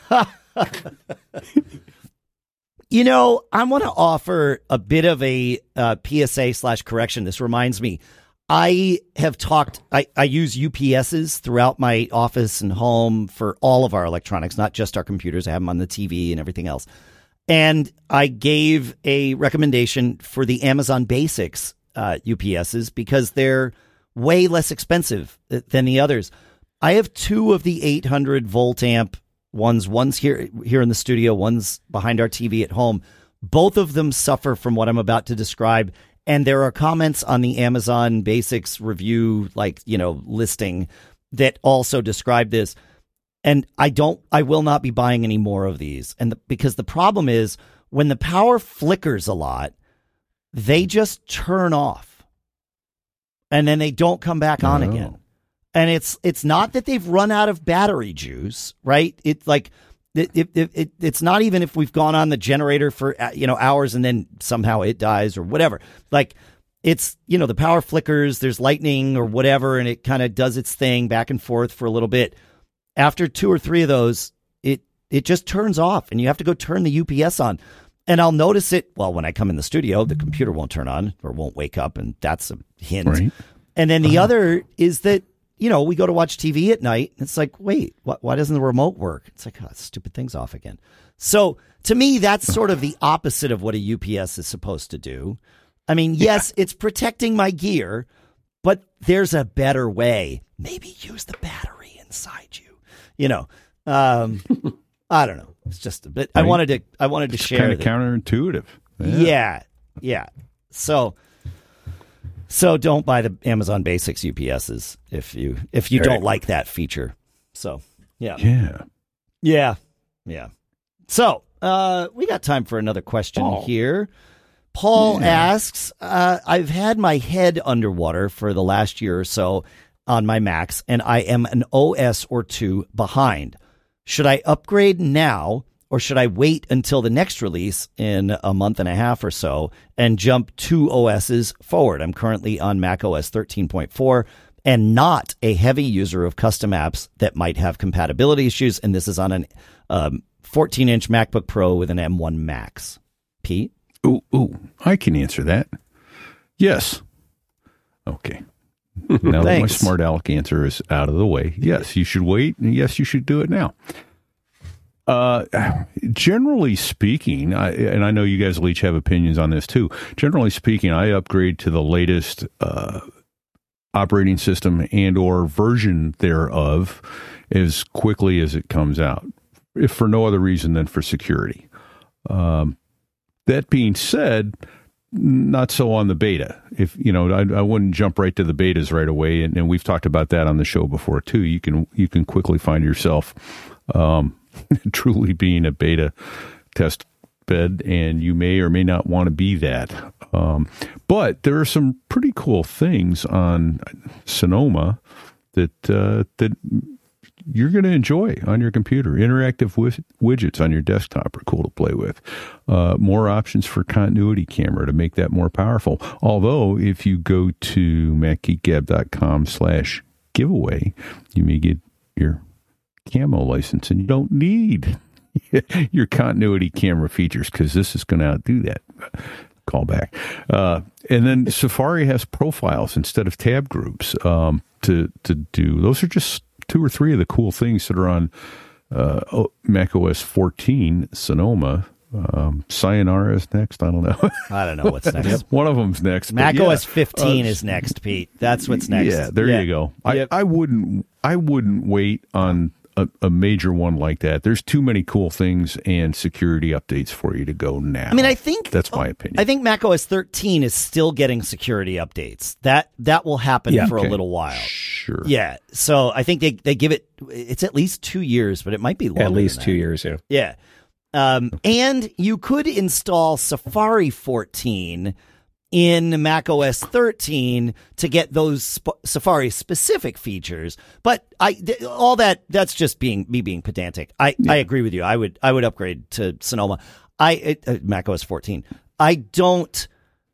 You know, I want to offer a bit of a uh, P S A slash correction. This reminds me, I have talked, I, I use U P Ss throughout my office and home for all of our electronics, not just our computers. I have them on the T V and everything else. And I gave a recommendation for the Amazon Basics uh, U P Ss because they're way less expensive than the others. I have two of the eight hundred volt amp ones. One's here here in the studio. One's behind our T V at home. Both of them suffer from what I'm about to describe. And there are comments on the Amazon Basics review, like, you know, listing that also describe this. And I don't, I will not be buying any more of these. And the, because the problem is when the power flickers a lot, they just turn off and then they don't come back on Oh. again. And it's, it's not that they've run out of battery juice, right? It's like, it, it, it, it, it's not even if we've gone on the generator for, uh, you know, hours and then somehow it dies or whatever. Like, it's, you know, the power flickers, there's lightning or whatever, and it kind of does its thing back and forth for a little bit. After two or three of those, it it just turns off, and you have to go turn the U P S on. And I'll notice it, well, when I come in the studio, the computer won't turn on or won't wake up, and that's a hint. Right. And then the other is that, you know, we go to watch T V at night, and it's like, wait, wh- why doesn't the remote work? It's like, oh, stupid thing's off again. So to me, that's sort of the opposite of what a U P S is supposed to do. I mean, yes, it's protecting my gear, but there's a better way. Maybe use the battery inside you. You know, um, I don't know. It's just a bit. I Right. wanted to. I wanted to share. Kind of that. counterintuitive. Yeah, yeah. So, so don't buy the Amazon Basics U P Ss if you if you Right. don't like that feature. So, yeah, Yeah. yeah, yeah. So, uh, we got time for another question Paul. here. Paul Yeah. asks, uh, I've had my head underwater for the last year or so on my Macs, and I am an O S or two behind. Should I upgrade now, or should I wait until the next release in a month and a half or so and jump two O Ss forward? I'm currently on Mac O S thirteen point four and not a heavy user of custom apps that might have compatibility issues, and this is on an um, fourteen inch MacBook Pro with an M one Max. Pete? Ooh, ooh, I can answer that. Yes. Okay. Now that my Thanks. smart aleck answer is out of the way, yes, you should wait, and yes, you should do it now. Uh, generally speaking, I, and I know you guys will each have opinions on this too. Generally speaking, I upgrade to the latest uh, operating system and or version thereof as quickly as it comes out, if for no other reason than for security. Um, that being said, not so on the beta. If you know, I, I wouldn't jump right to the betas right away, and, and we've talked about that on the show before too. You can you can quickly find yourself um, truly being a beta test bed, and you may or may not want to be that. Um, but there are some pretty cool things on Sonoma that uh, that you're going to enjoy on your computer. Interactive wi- widgets on your desktop are cool to play with. Uh, more options for continuity camera to make that more powerful. Although, if you go to macgeekgab.com slash giveaway, you may get your camo license, and you don't need your continuity camera features because this is going to outdo that. Call back. Uh, and then Safari has profiles instead of tab groups um, to, to do. Those are just two or three of the cool things that are on uh, macOS fourteen Sonoma. Um, Sayonara is next. I don't know. I don't know what's next. One of them's next. macOS yeah. fifteen uh, is next, Pete. That's what's next. Yeah, there yeah. you go. I, Yep. I wouldn't. I wouldn't wait on a, a major one like that. There's too many cool things and security updates for you to go now. I mean, I think that's my opinion. I think macOS thirteen is still getting security updates. That that will happen Yeah, for okay. a little while. Sure. Yeah. So I think they, they give it. It's at least two years, but it might be longer. At least than two that. years, yeah. Yeah. Um, and you could install Safari fourteen in macOS thirteen to get those sp- Safari specific features. But I, th- all that, that's just being, me being pedantic. I, Yeah. I agree with you. I would, I would upgrade to Sonoma. I, uh, macOS fourteen. I don't,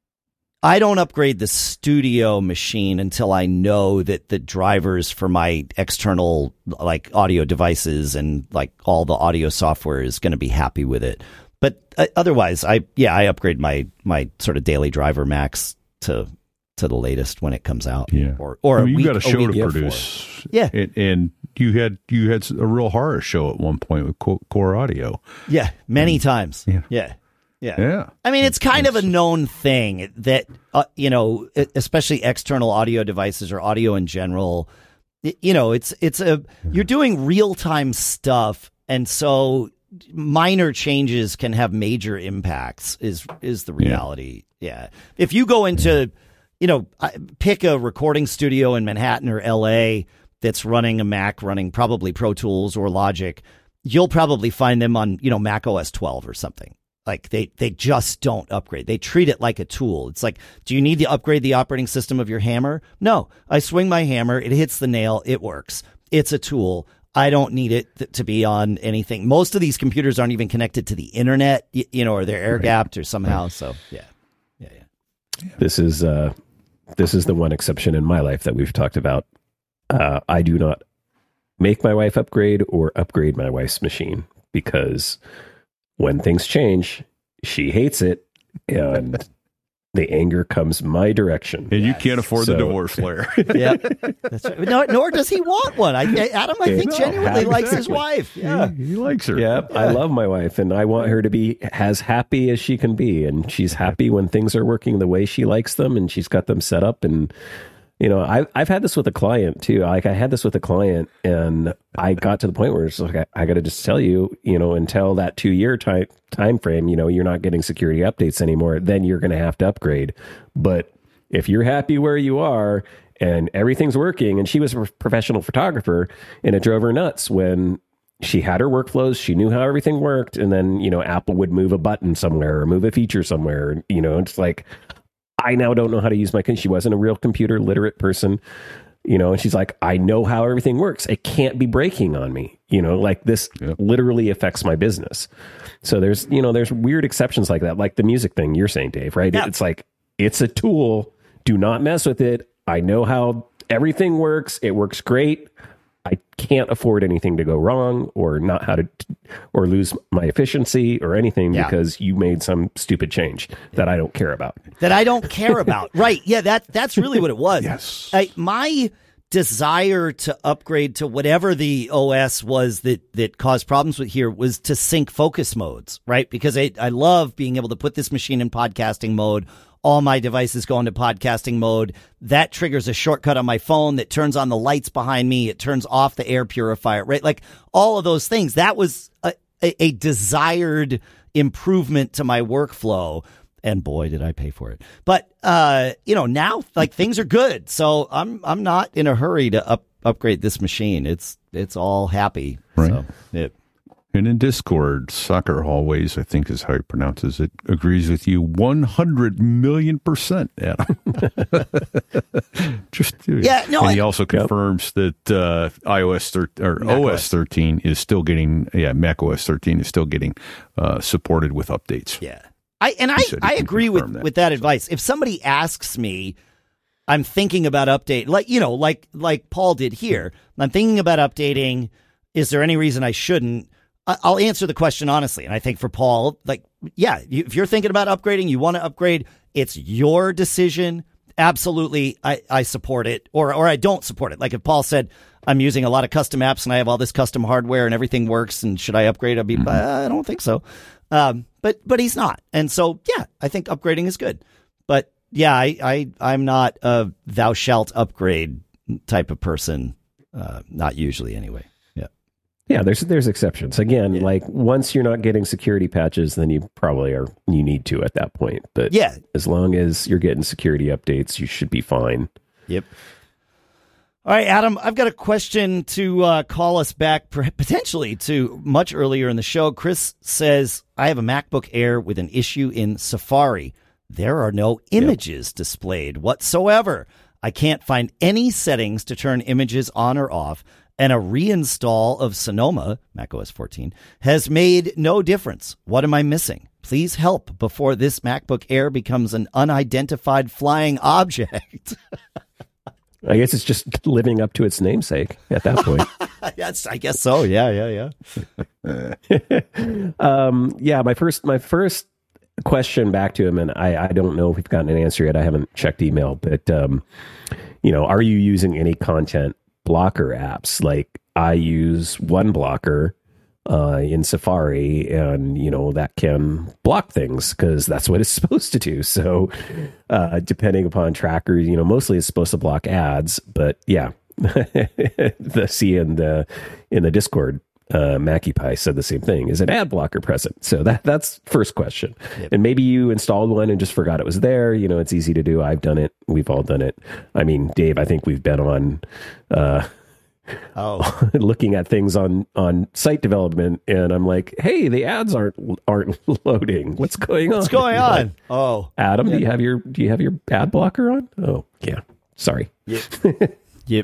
I don't upgrade the studio machine until I know that the drivers for my external like audio devices and like all the audio software is going to be happy with it. But uh, otherwise, I yeah, I upgrade my my sort of daily driver Macs to to the latest when it comes out. Yeah. Or or I a mean, you week, got a show week to before. produce. Yeah. And, and you had you had a real horror show at one point with Co- Core Audio. Yeah, many times. Yeah. Yeah. Yeah. Yeah. I mean, it's kind of a known thing that, uh, you know, especially external audio devices or audio in general, y- you know, it's, it's a, you're doing real time stuff. And so minor changes can have major impacts is, is the reality. Yeah. yeah. If you go into, you know, pick a recording studio in Manhattan or L A that's running a Mac, running probably Pro Tools or Logic, you'll probably find them on, you know, Mac O S twelve or something. Like they, they just don't upgrade. They treat it like a tool. It's like, do you need to upgrade the operating system of your hammer? No, I swing my hammer. It hits the nail. It works. It's a tool. I don't need it th- to be on anything. Most of these computers aren't even connected to the internet, you, you know, or they're air gapped or somehow. So yeah, yeah, yeah. This is uh, this is the one exception in my life that we've talked about. Uh, I do not make my wife upgrade or upgrade my wife's machine because when things change, she hates it, and the anger comes my direction. And you can't afford So- the divorce lawyer. Yeah, that's right. No, nor does he want one. I, Adam, I think No, genuinely likes his exactly. wife. Yeah. he, he likes her. Yeah, I love my wife, and I want her to be as happy as she can be. And she's happy when things are working the way she likes them, and she's got them set up. And you know, I've I've had this with a client too. Like I had this with a client, and I got to the point where it's like I, I got to just tell you, you know, until that two year time time frame, you know, you're not getting security updates anymore. Then you're going to have to upgrade. But if you're happy where you are and everything's working, and she was a professional photographer, and it drove her nuts when she had her workflows, she knew how everything worked, and then, you know, Apple would move a button somewhere or move a feature somewhere. You know, it's like, I now don't know how to use my, she wasn't a real computer literate person, you know, and she's like, I know how everything works. It can't be breaking on me. You know, like this Yep. literally affects my business. So there's, you know, there's weird exceptions like that, like the music thing you're saying, Dave, right? Yeah. It's like, it's a tool. Do not mess with it. I know how everything works. It works great. I can't afford anything to go wrong or not how to, or lose my efficiency or anything Yeah. because you made some stupid change that I don't care about. That I don't care about. Right. Yeah, that that's really what it was. Yes. I, my desire to upgrade to whatever the O S was that that caused problems with here was to sync focus modes, right? Because I, I love being able to put this machine in podcasting mode all my devices go into podcasting mode. That triggers a shortcut on my phone that turns on the lights behind me. It turns off the air purifier, right? Like all of those things. That was a, a, a desired improvement to my workflow. And boy, did I pay for it. But, uh, you know, now like things are good. So I'm, I'm not in a hurry to up, upgrade this machine. It's, it's all happy. Right. So, it, And in Discord, Soccer Hallways, I think is how he pronounces it, agrees with you one hundred million percent, Adam. Just yeah, no, and he I, also confirms yep. that uh, iOS thir- or Mac O S thirteen is still getting, yeah, Mac O S thirteen is still getting uh, supported with updates. Yeah. I And I, I agree with that. with that advice. If somebody asks me, I'm thinking about update, like, you know, like, like Paul did here, I'm thinking about updating. Is there any reason I shouldn't? I'll answer the question honestly. And I think for Paul, like, yeah, you, if you're thinking about upgrading, you want to upgrade, it's your decision. Absolutely. I, I support it or, or I don't support it. Like if Paul said, I'm using a lot of custom apps and I have all this custom hardware and everything works. And should I upgrade? I'd be, mm-hmm. I don't think so. Um, but, but he's not. And so, yeah, I think upgrading is good. But yeah, I, I, I'm not a thou shalt upgrade type of person. Uh, not usually anyway. Yeah, there's there's exceptions. Again, yeah. like once you're not getting security patches, then you probably are you need to at that point. But yeah, as long as you're getting security updates, you should be fine. Yep. All right, Adam, I've got a question to uh, call us back potentially to much earlier in the show. Chris says, I have a MacBook Air with an issue in Safari. There are no images yep. displayed whatsoever. I can't find any settings to turn images on or off. And a reinstall of Sonoma, Mac O S fourteen, has made no difference. What am I missing? Please help before this MacBook Air becomes an unidentified flying object. I guess it's just living up to its namesake at that point. Yes, I guess so. Yeah, yeah, yeah. um, yeah, my first, my first question back to him, and I, I don't know if we've gotten an answer yet. I haven't checked email, but um, you know, are you using any content blocker apps? Like I use OneBlocker uh, in Safari, and you know that can block things because that's what it's supposed to do. So uh, depending upon trackers, you know, mostly it's supposed to block ads. But yeah, the C in the in the Discord, uh, MackyPie said the same thing. Is an ad blocker present? So that that's first question. Yep. And maybe you installed one and just forgot it was there. You know, it's easy to do. I've done it. We've all done it. I mean, Dave, I think we've been on uh, oh looking at things on on site development, and I'm like, hey, the ads aren't aren't loading. What's going on? What's going on? Like, oh, Adam, yeah. do you have your do you have your ad blocker on? Oh, yeah. Sorry. Yep. Yep.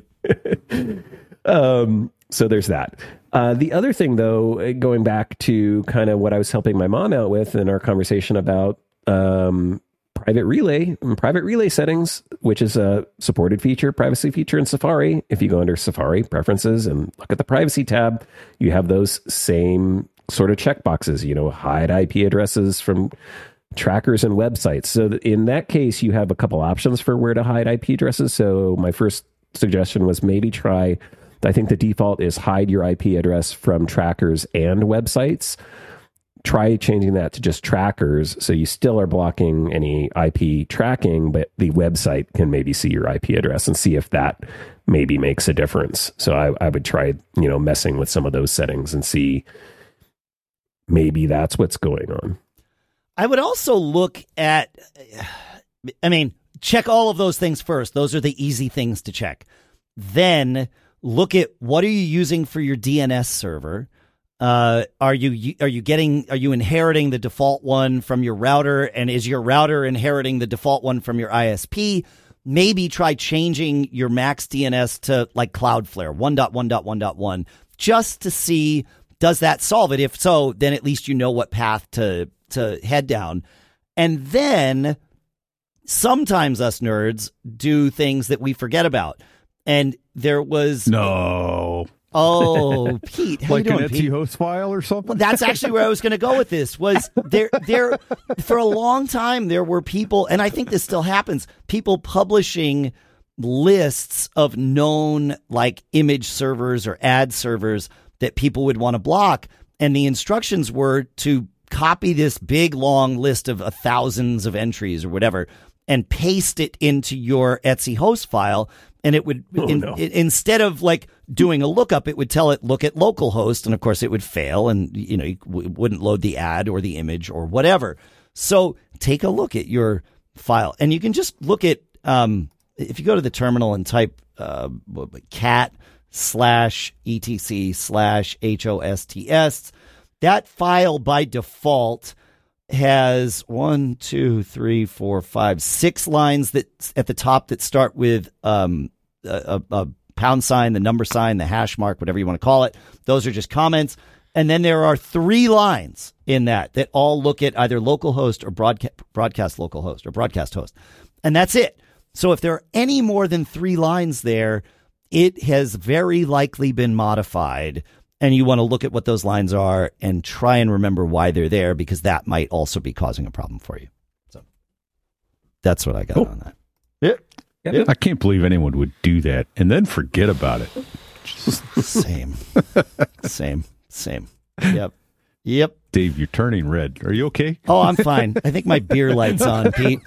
um. So there's that. Uh, the other thing, though, going back to kind of what I was helping my mom out with in our conversation about um, private relay, private relay settings, which is a supported feature, privacy feature in Safari. If you go under Safari preferences and look at the privacy tab, you have those same sort of checkboxes, you know, hide I P addresses from trackers and websites. So in that case, you have a couple options for where to hide I P addresses. So my first suggestion was maybe try, I think the default is hide your I P address from trackers and websites. Try changing that to just trackers, so you still are blocking any I P tracking, but the website can maybe see your I P address and see if that maybe makes a difference. So I, I would try, you know, messing with some of those settings and see maybe that's what's going on. I would also look at, I mean, check all of those things first. Those are the easy things to check. Then look at what are you using for your D N S server. Uh, are you are you getting are you inheriting the default one from your router, and is your router inheriting the default one from your I S P? Maybe try changing your Mac's D N S to like Cloudflare one dot one dot one dot one just to see, does that solve it? If so, then at least you know what path to to head down. And then sometimes us nerds do things that we forget about. And there was no. Oh, Pete, how like you doing, an Pete? Etsy file or something? Well, that's actually where I was going to go with this. Was there there for a long time there were people, and I think this still happens, people publishing lists of known like image servers or ad servers that people would want to block, and the instructions were to copy this big long list of uh, thousands of entries or whatever and paste it into your Etsy host file. And it would, Oh, in, no. it, instead of like doing a lookup, it would tell it, look at localhost. And of course it would fail and, you know, you w- wouldn't load the ad or the image or whatever. So take a look at your file and you can just look at, um, if you go to the terminal and type, uh, cat slash etc slash hosts, that file by default has one, two, three, four, five, six lines that at the top that start with um, a, a pound sign, the number sign, the hash mark, whatever you want to call it. Those are just comments. And then there are three lines in that that all look at either localhost or broadcast, broadcast localhost or broadcast host. And that's it. So if there are any more than three lines there, it has very likely been modified. And you want to look at what those lines are and try and remember why they're there, because that might also be causing a problem for you. So that's what I got Oh. on that. Yep. I can't believe anyone would do that and then forget about it. Same. Same. Same. Yep. Yep. Dave, you're turning red. Are you okay? Oh, I'm fine. I think my beer light's on, Pete.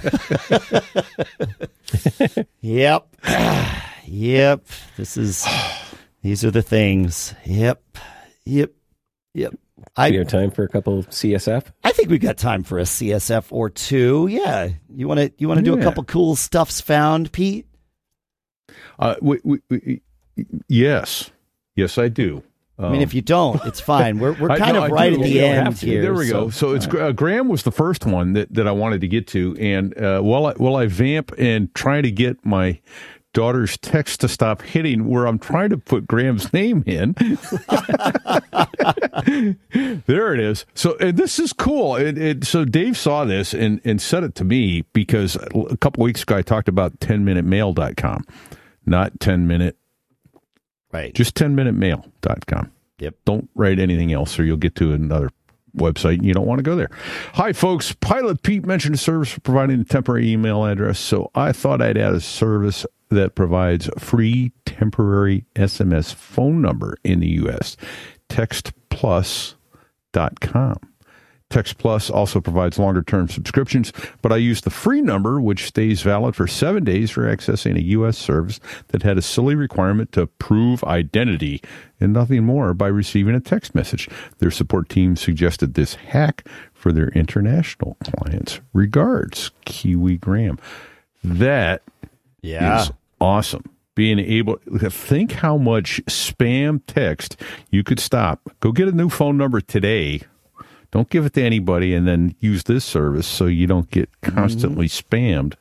Yep. Yep. This is, these are the things. Yep. Yep. Yep. I, You have time for a couple C S F? I think we've got time for a C S F or two. Yeah. You want to, you want to do a Yeah. couple cool stuffs found, Pete? Uh, we, we, we, yes. Yes, I do. I mean, if you don't, it's fine. We're we're I- kind no, of I right do. at the You don't end have to. here. There we go. So it's uh, Graham was the first one that, that I wanted to get to, and uh, while I while I vamp and try to get my daughter's text to stop hitting where I'm trying to put Graham's name in, there it is. So and this is cool. It, it, so Dave saw this and and sent it to me because a couple weeks ago I talked about ten minute mail dot com, not ten minute, Right. just ten minute mail dot com. Yep. Don't write anything else or you'll get to another website and you don't want to go there. Hi, folks. Pilot Pete mentioned a service for providing a temporary email address, so I thought I'd add a service that provides free temporary S M S phone number in the U S. text plus dot com. Text Plus also provides longer-term subscriptions, but I use the free number, which stays valid for seven days for accessing a U S service that had a silly requirement to prove identity and nothing more by receiving a text message. Their support team suggested this hack for their international clients. Regards, Kiwi Graham. That Yeah. is awesome. Being able to think how much spam text you could stop. Go get a new phone number today. Don't give it to anybody and then use this service so you don't get constantly spammed.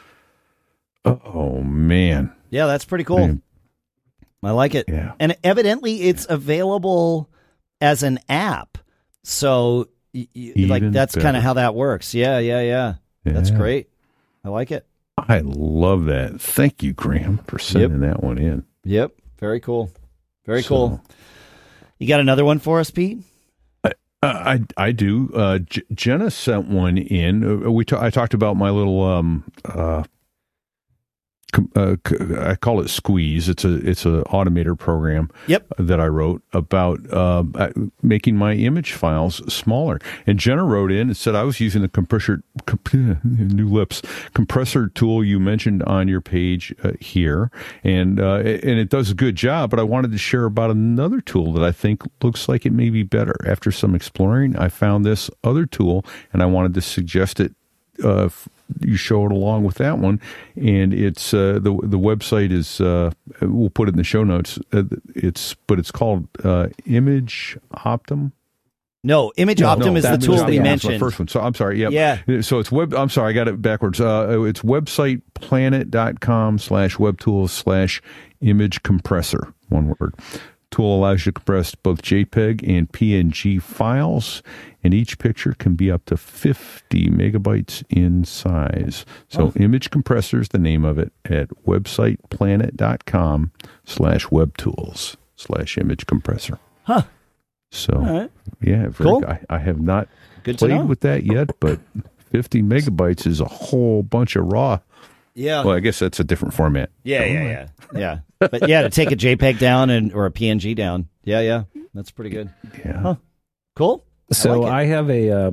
Oh, man. Yeah, that's pretty cool. Man. I like it. Yeah. And evidently it's available as an app. So y- y- like Even that's kind better. of how that works. Yeah, yeah, yeah. That's Yeah. great. I like it. I love that. Thank you, Graham, for sending that one in. Yep. Very cool. Very So- cool. You got another one for us, Pete? Uh, I I do. Uh, J- Jenna sent one in. Uh, we ta- I talked about my little um uh, com- uh c- I call it Squeeze. It's a it's a automator program. Yep. That I wrote about uh, uh, making my image files smaller. And Jenna wrote in and said I was using the compressor comp- new lips compressor tool you mentioned on your page uh, here, and uh, and it does a good job. But I wanted to share about another tool that I think looks like it may be better. After some exploring, I found this other tool, and I wanted to suggest it. Uh, you show it along with that one, and it's uh, the the website is uh, we'll put it in the show notes. Uh, it's but it's called uh, Image Optim. No, Image No, Optim no, is the Image tool Optim we was mentioned. The first one. So I'm sorry. Yep. Yeah. So it's web. I'm sorry. I got it backwards. Uh, it's website planet.com slash web tools slash image compressor. One word. Tool allows you to compress both JPEG and P N G files, and each picture can be up to fifty megabytes in size. So Oh. Image Compressor is the name of it at websiteplanet.com slash web tools slash image compressor. Huh. So, All right. yeah, very, Cool. I, I have not Good to played know. with that yet, but fifty megabytes is a whole bunch of raw. Yeah. Well, I guess that's a different format. Yeah, yeah, yeah. Yeah. But yeah, to take a JPEG down and or a P N G down. Yeah, yeah. That's pretty good. Yeah. Huh. Cool. So like it. I, have a um,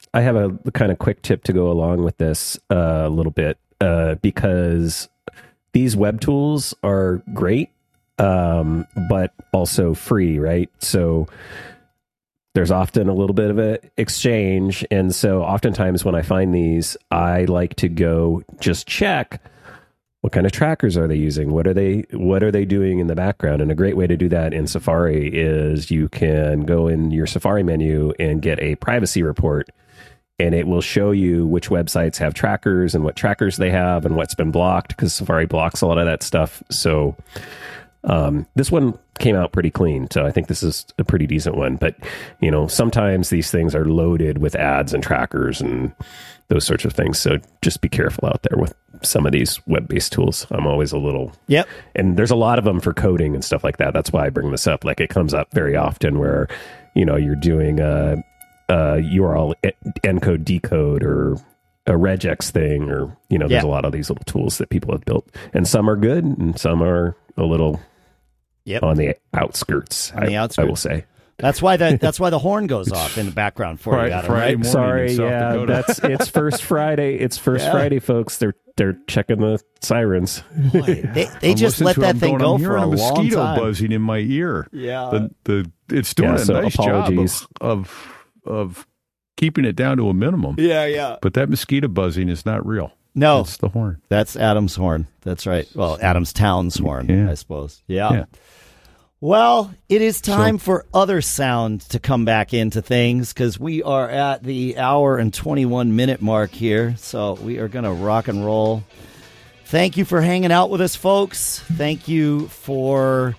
I have a kind of quick tip to go along with this uh, a little bit uh, because these web tools are great, um, but also free, right? So there's often a little bit of an exchange. And so oftentimes when I find these, I like to go just check what kind of trackers are they using? What are they what are they doing in the background? And a great way to do that in Safari is you can go in your Safari menu and get a privacy report, and it will show you which websites have trackers and what trackers they have and what's been blocked, because Safari blocks a lot of that stuff. So um, this one came out pretty clean, so I think this is a pretty decent one. But, you know, sometimes these things are loaded with ads and trackers and those sorts of things. So just be careful out there with some of these web-based tools. I'm always a little... Yep. And there's a lot of them for coding and stuff like that. That's why I bring this up. Like, it comes up very often where, you know, you're doing a, a U R L encode decode or a regex thing, or, you know, there's Yeah. a lot of these little tools that people have built. And some are good and some are a little Yep. on the outskirts. On the I, outskirts. I will say. That's why the that's why the horn goes off in the background for Right, you, Adam, Friday right? morning. Sorry, in South yeah, Dakota. that's it's first Friday. It's first Yeah. Friday, folks. They're they're checking the sirens. Boy, they they I'm just listening let to it, that I'm thing going, go I'm for a hearing long mosquito time. buzzing in my ear. Yeah. The the it's doing Yeah, a so nice apologies. job of, of of keeping it down to a minimum. Yeah, yeah. But that mosquito buzzing is not real. No, It's the horn. that's Adam's horn. That's right. Well, Adam's town's horn, Yeah. I suppose. Yeah. Yeah. Well, it is time for other sound to come back into things, because we are at the hour and twenty-one minute mark here. So we are going to rock and roll. Thank you for hanging out with us, folks. Thank you for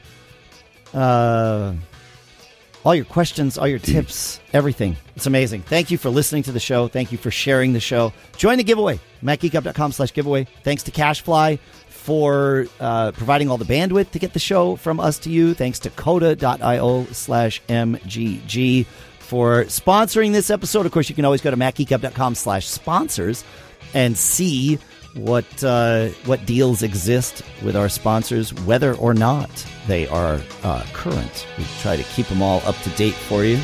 uh, all your questions, all your tips, everything. It's amazing. Thank you for listening to the show. Thank you for sharing the show. Join the giveaway, macgeekup.com slash giveaway. Thanks to CashFly for uh, providing all the bandwidth to get the show from us to you. Thanks to coda.io slash MGG for sponsoring this episode. Of course, you can always go to macgeekup.com slash sponsors and see what uh, what deals exist with our sponsors, whether or not they are uh, current. We try to keep them all up to date for you.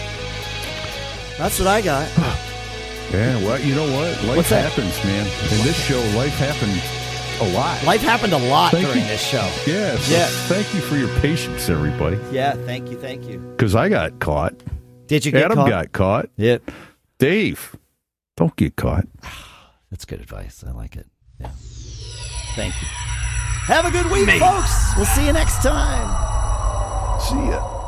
That's what I got. Yeah, well, you know what? Life What's that? happens, man. In this show, life happened a lot. Life happened a lot Thank during you. this show. Yeah, so Yeah. thank you for your patience, everybody. Yeah, thank you, thank you. Because I got caught. Did you get Adam caught? got caught. Yep. Dave, don't get caught. That's good advice. I like it. Yeah. Thank you. Have a good week, folks. We'll see you next time. See ya.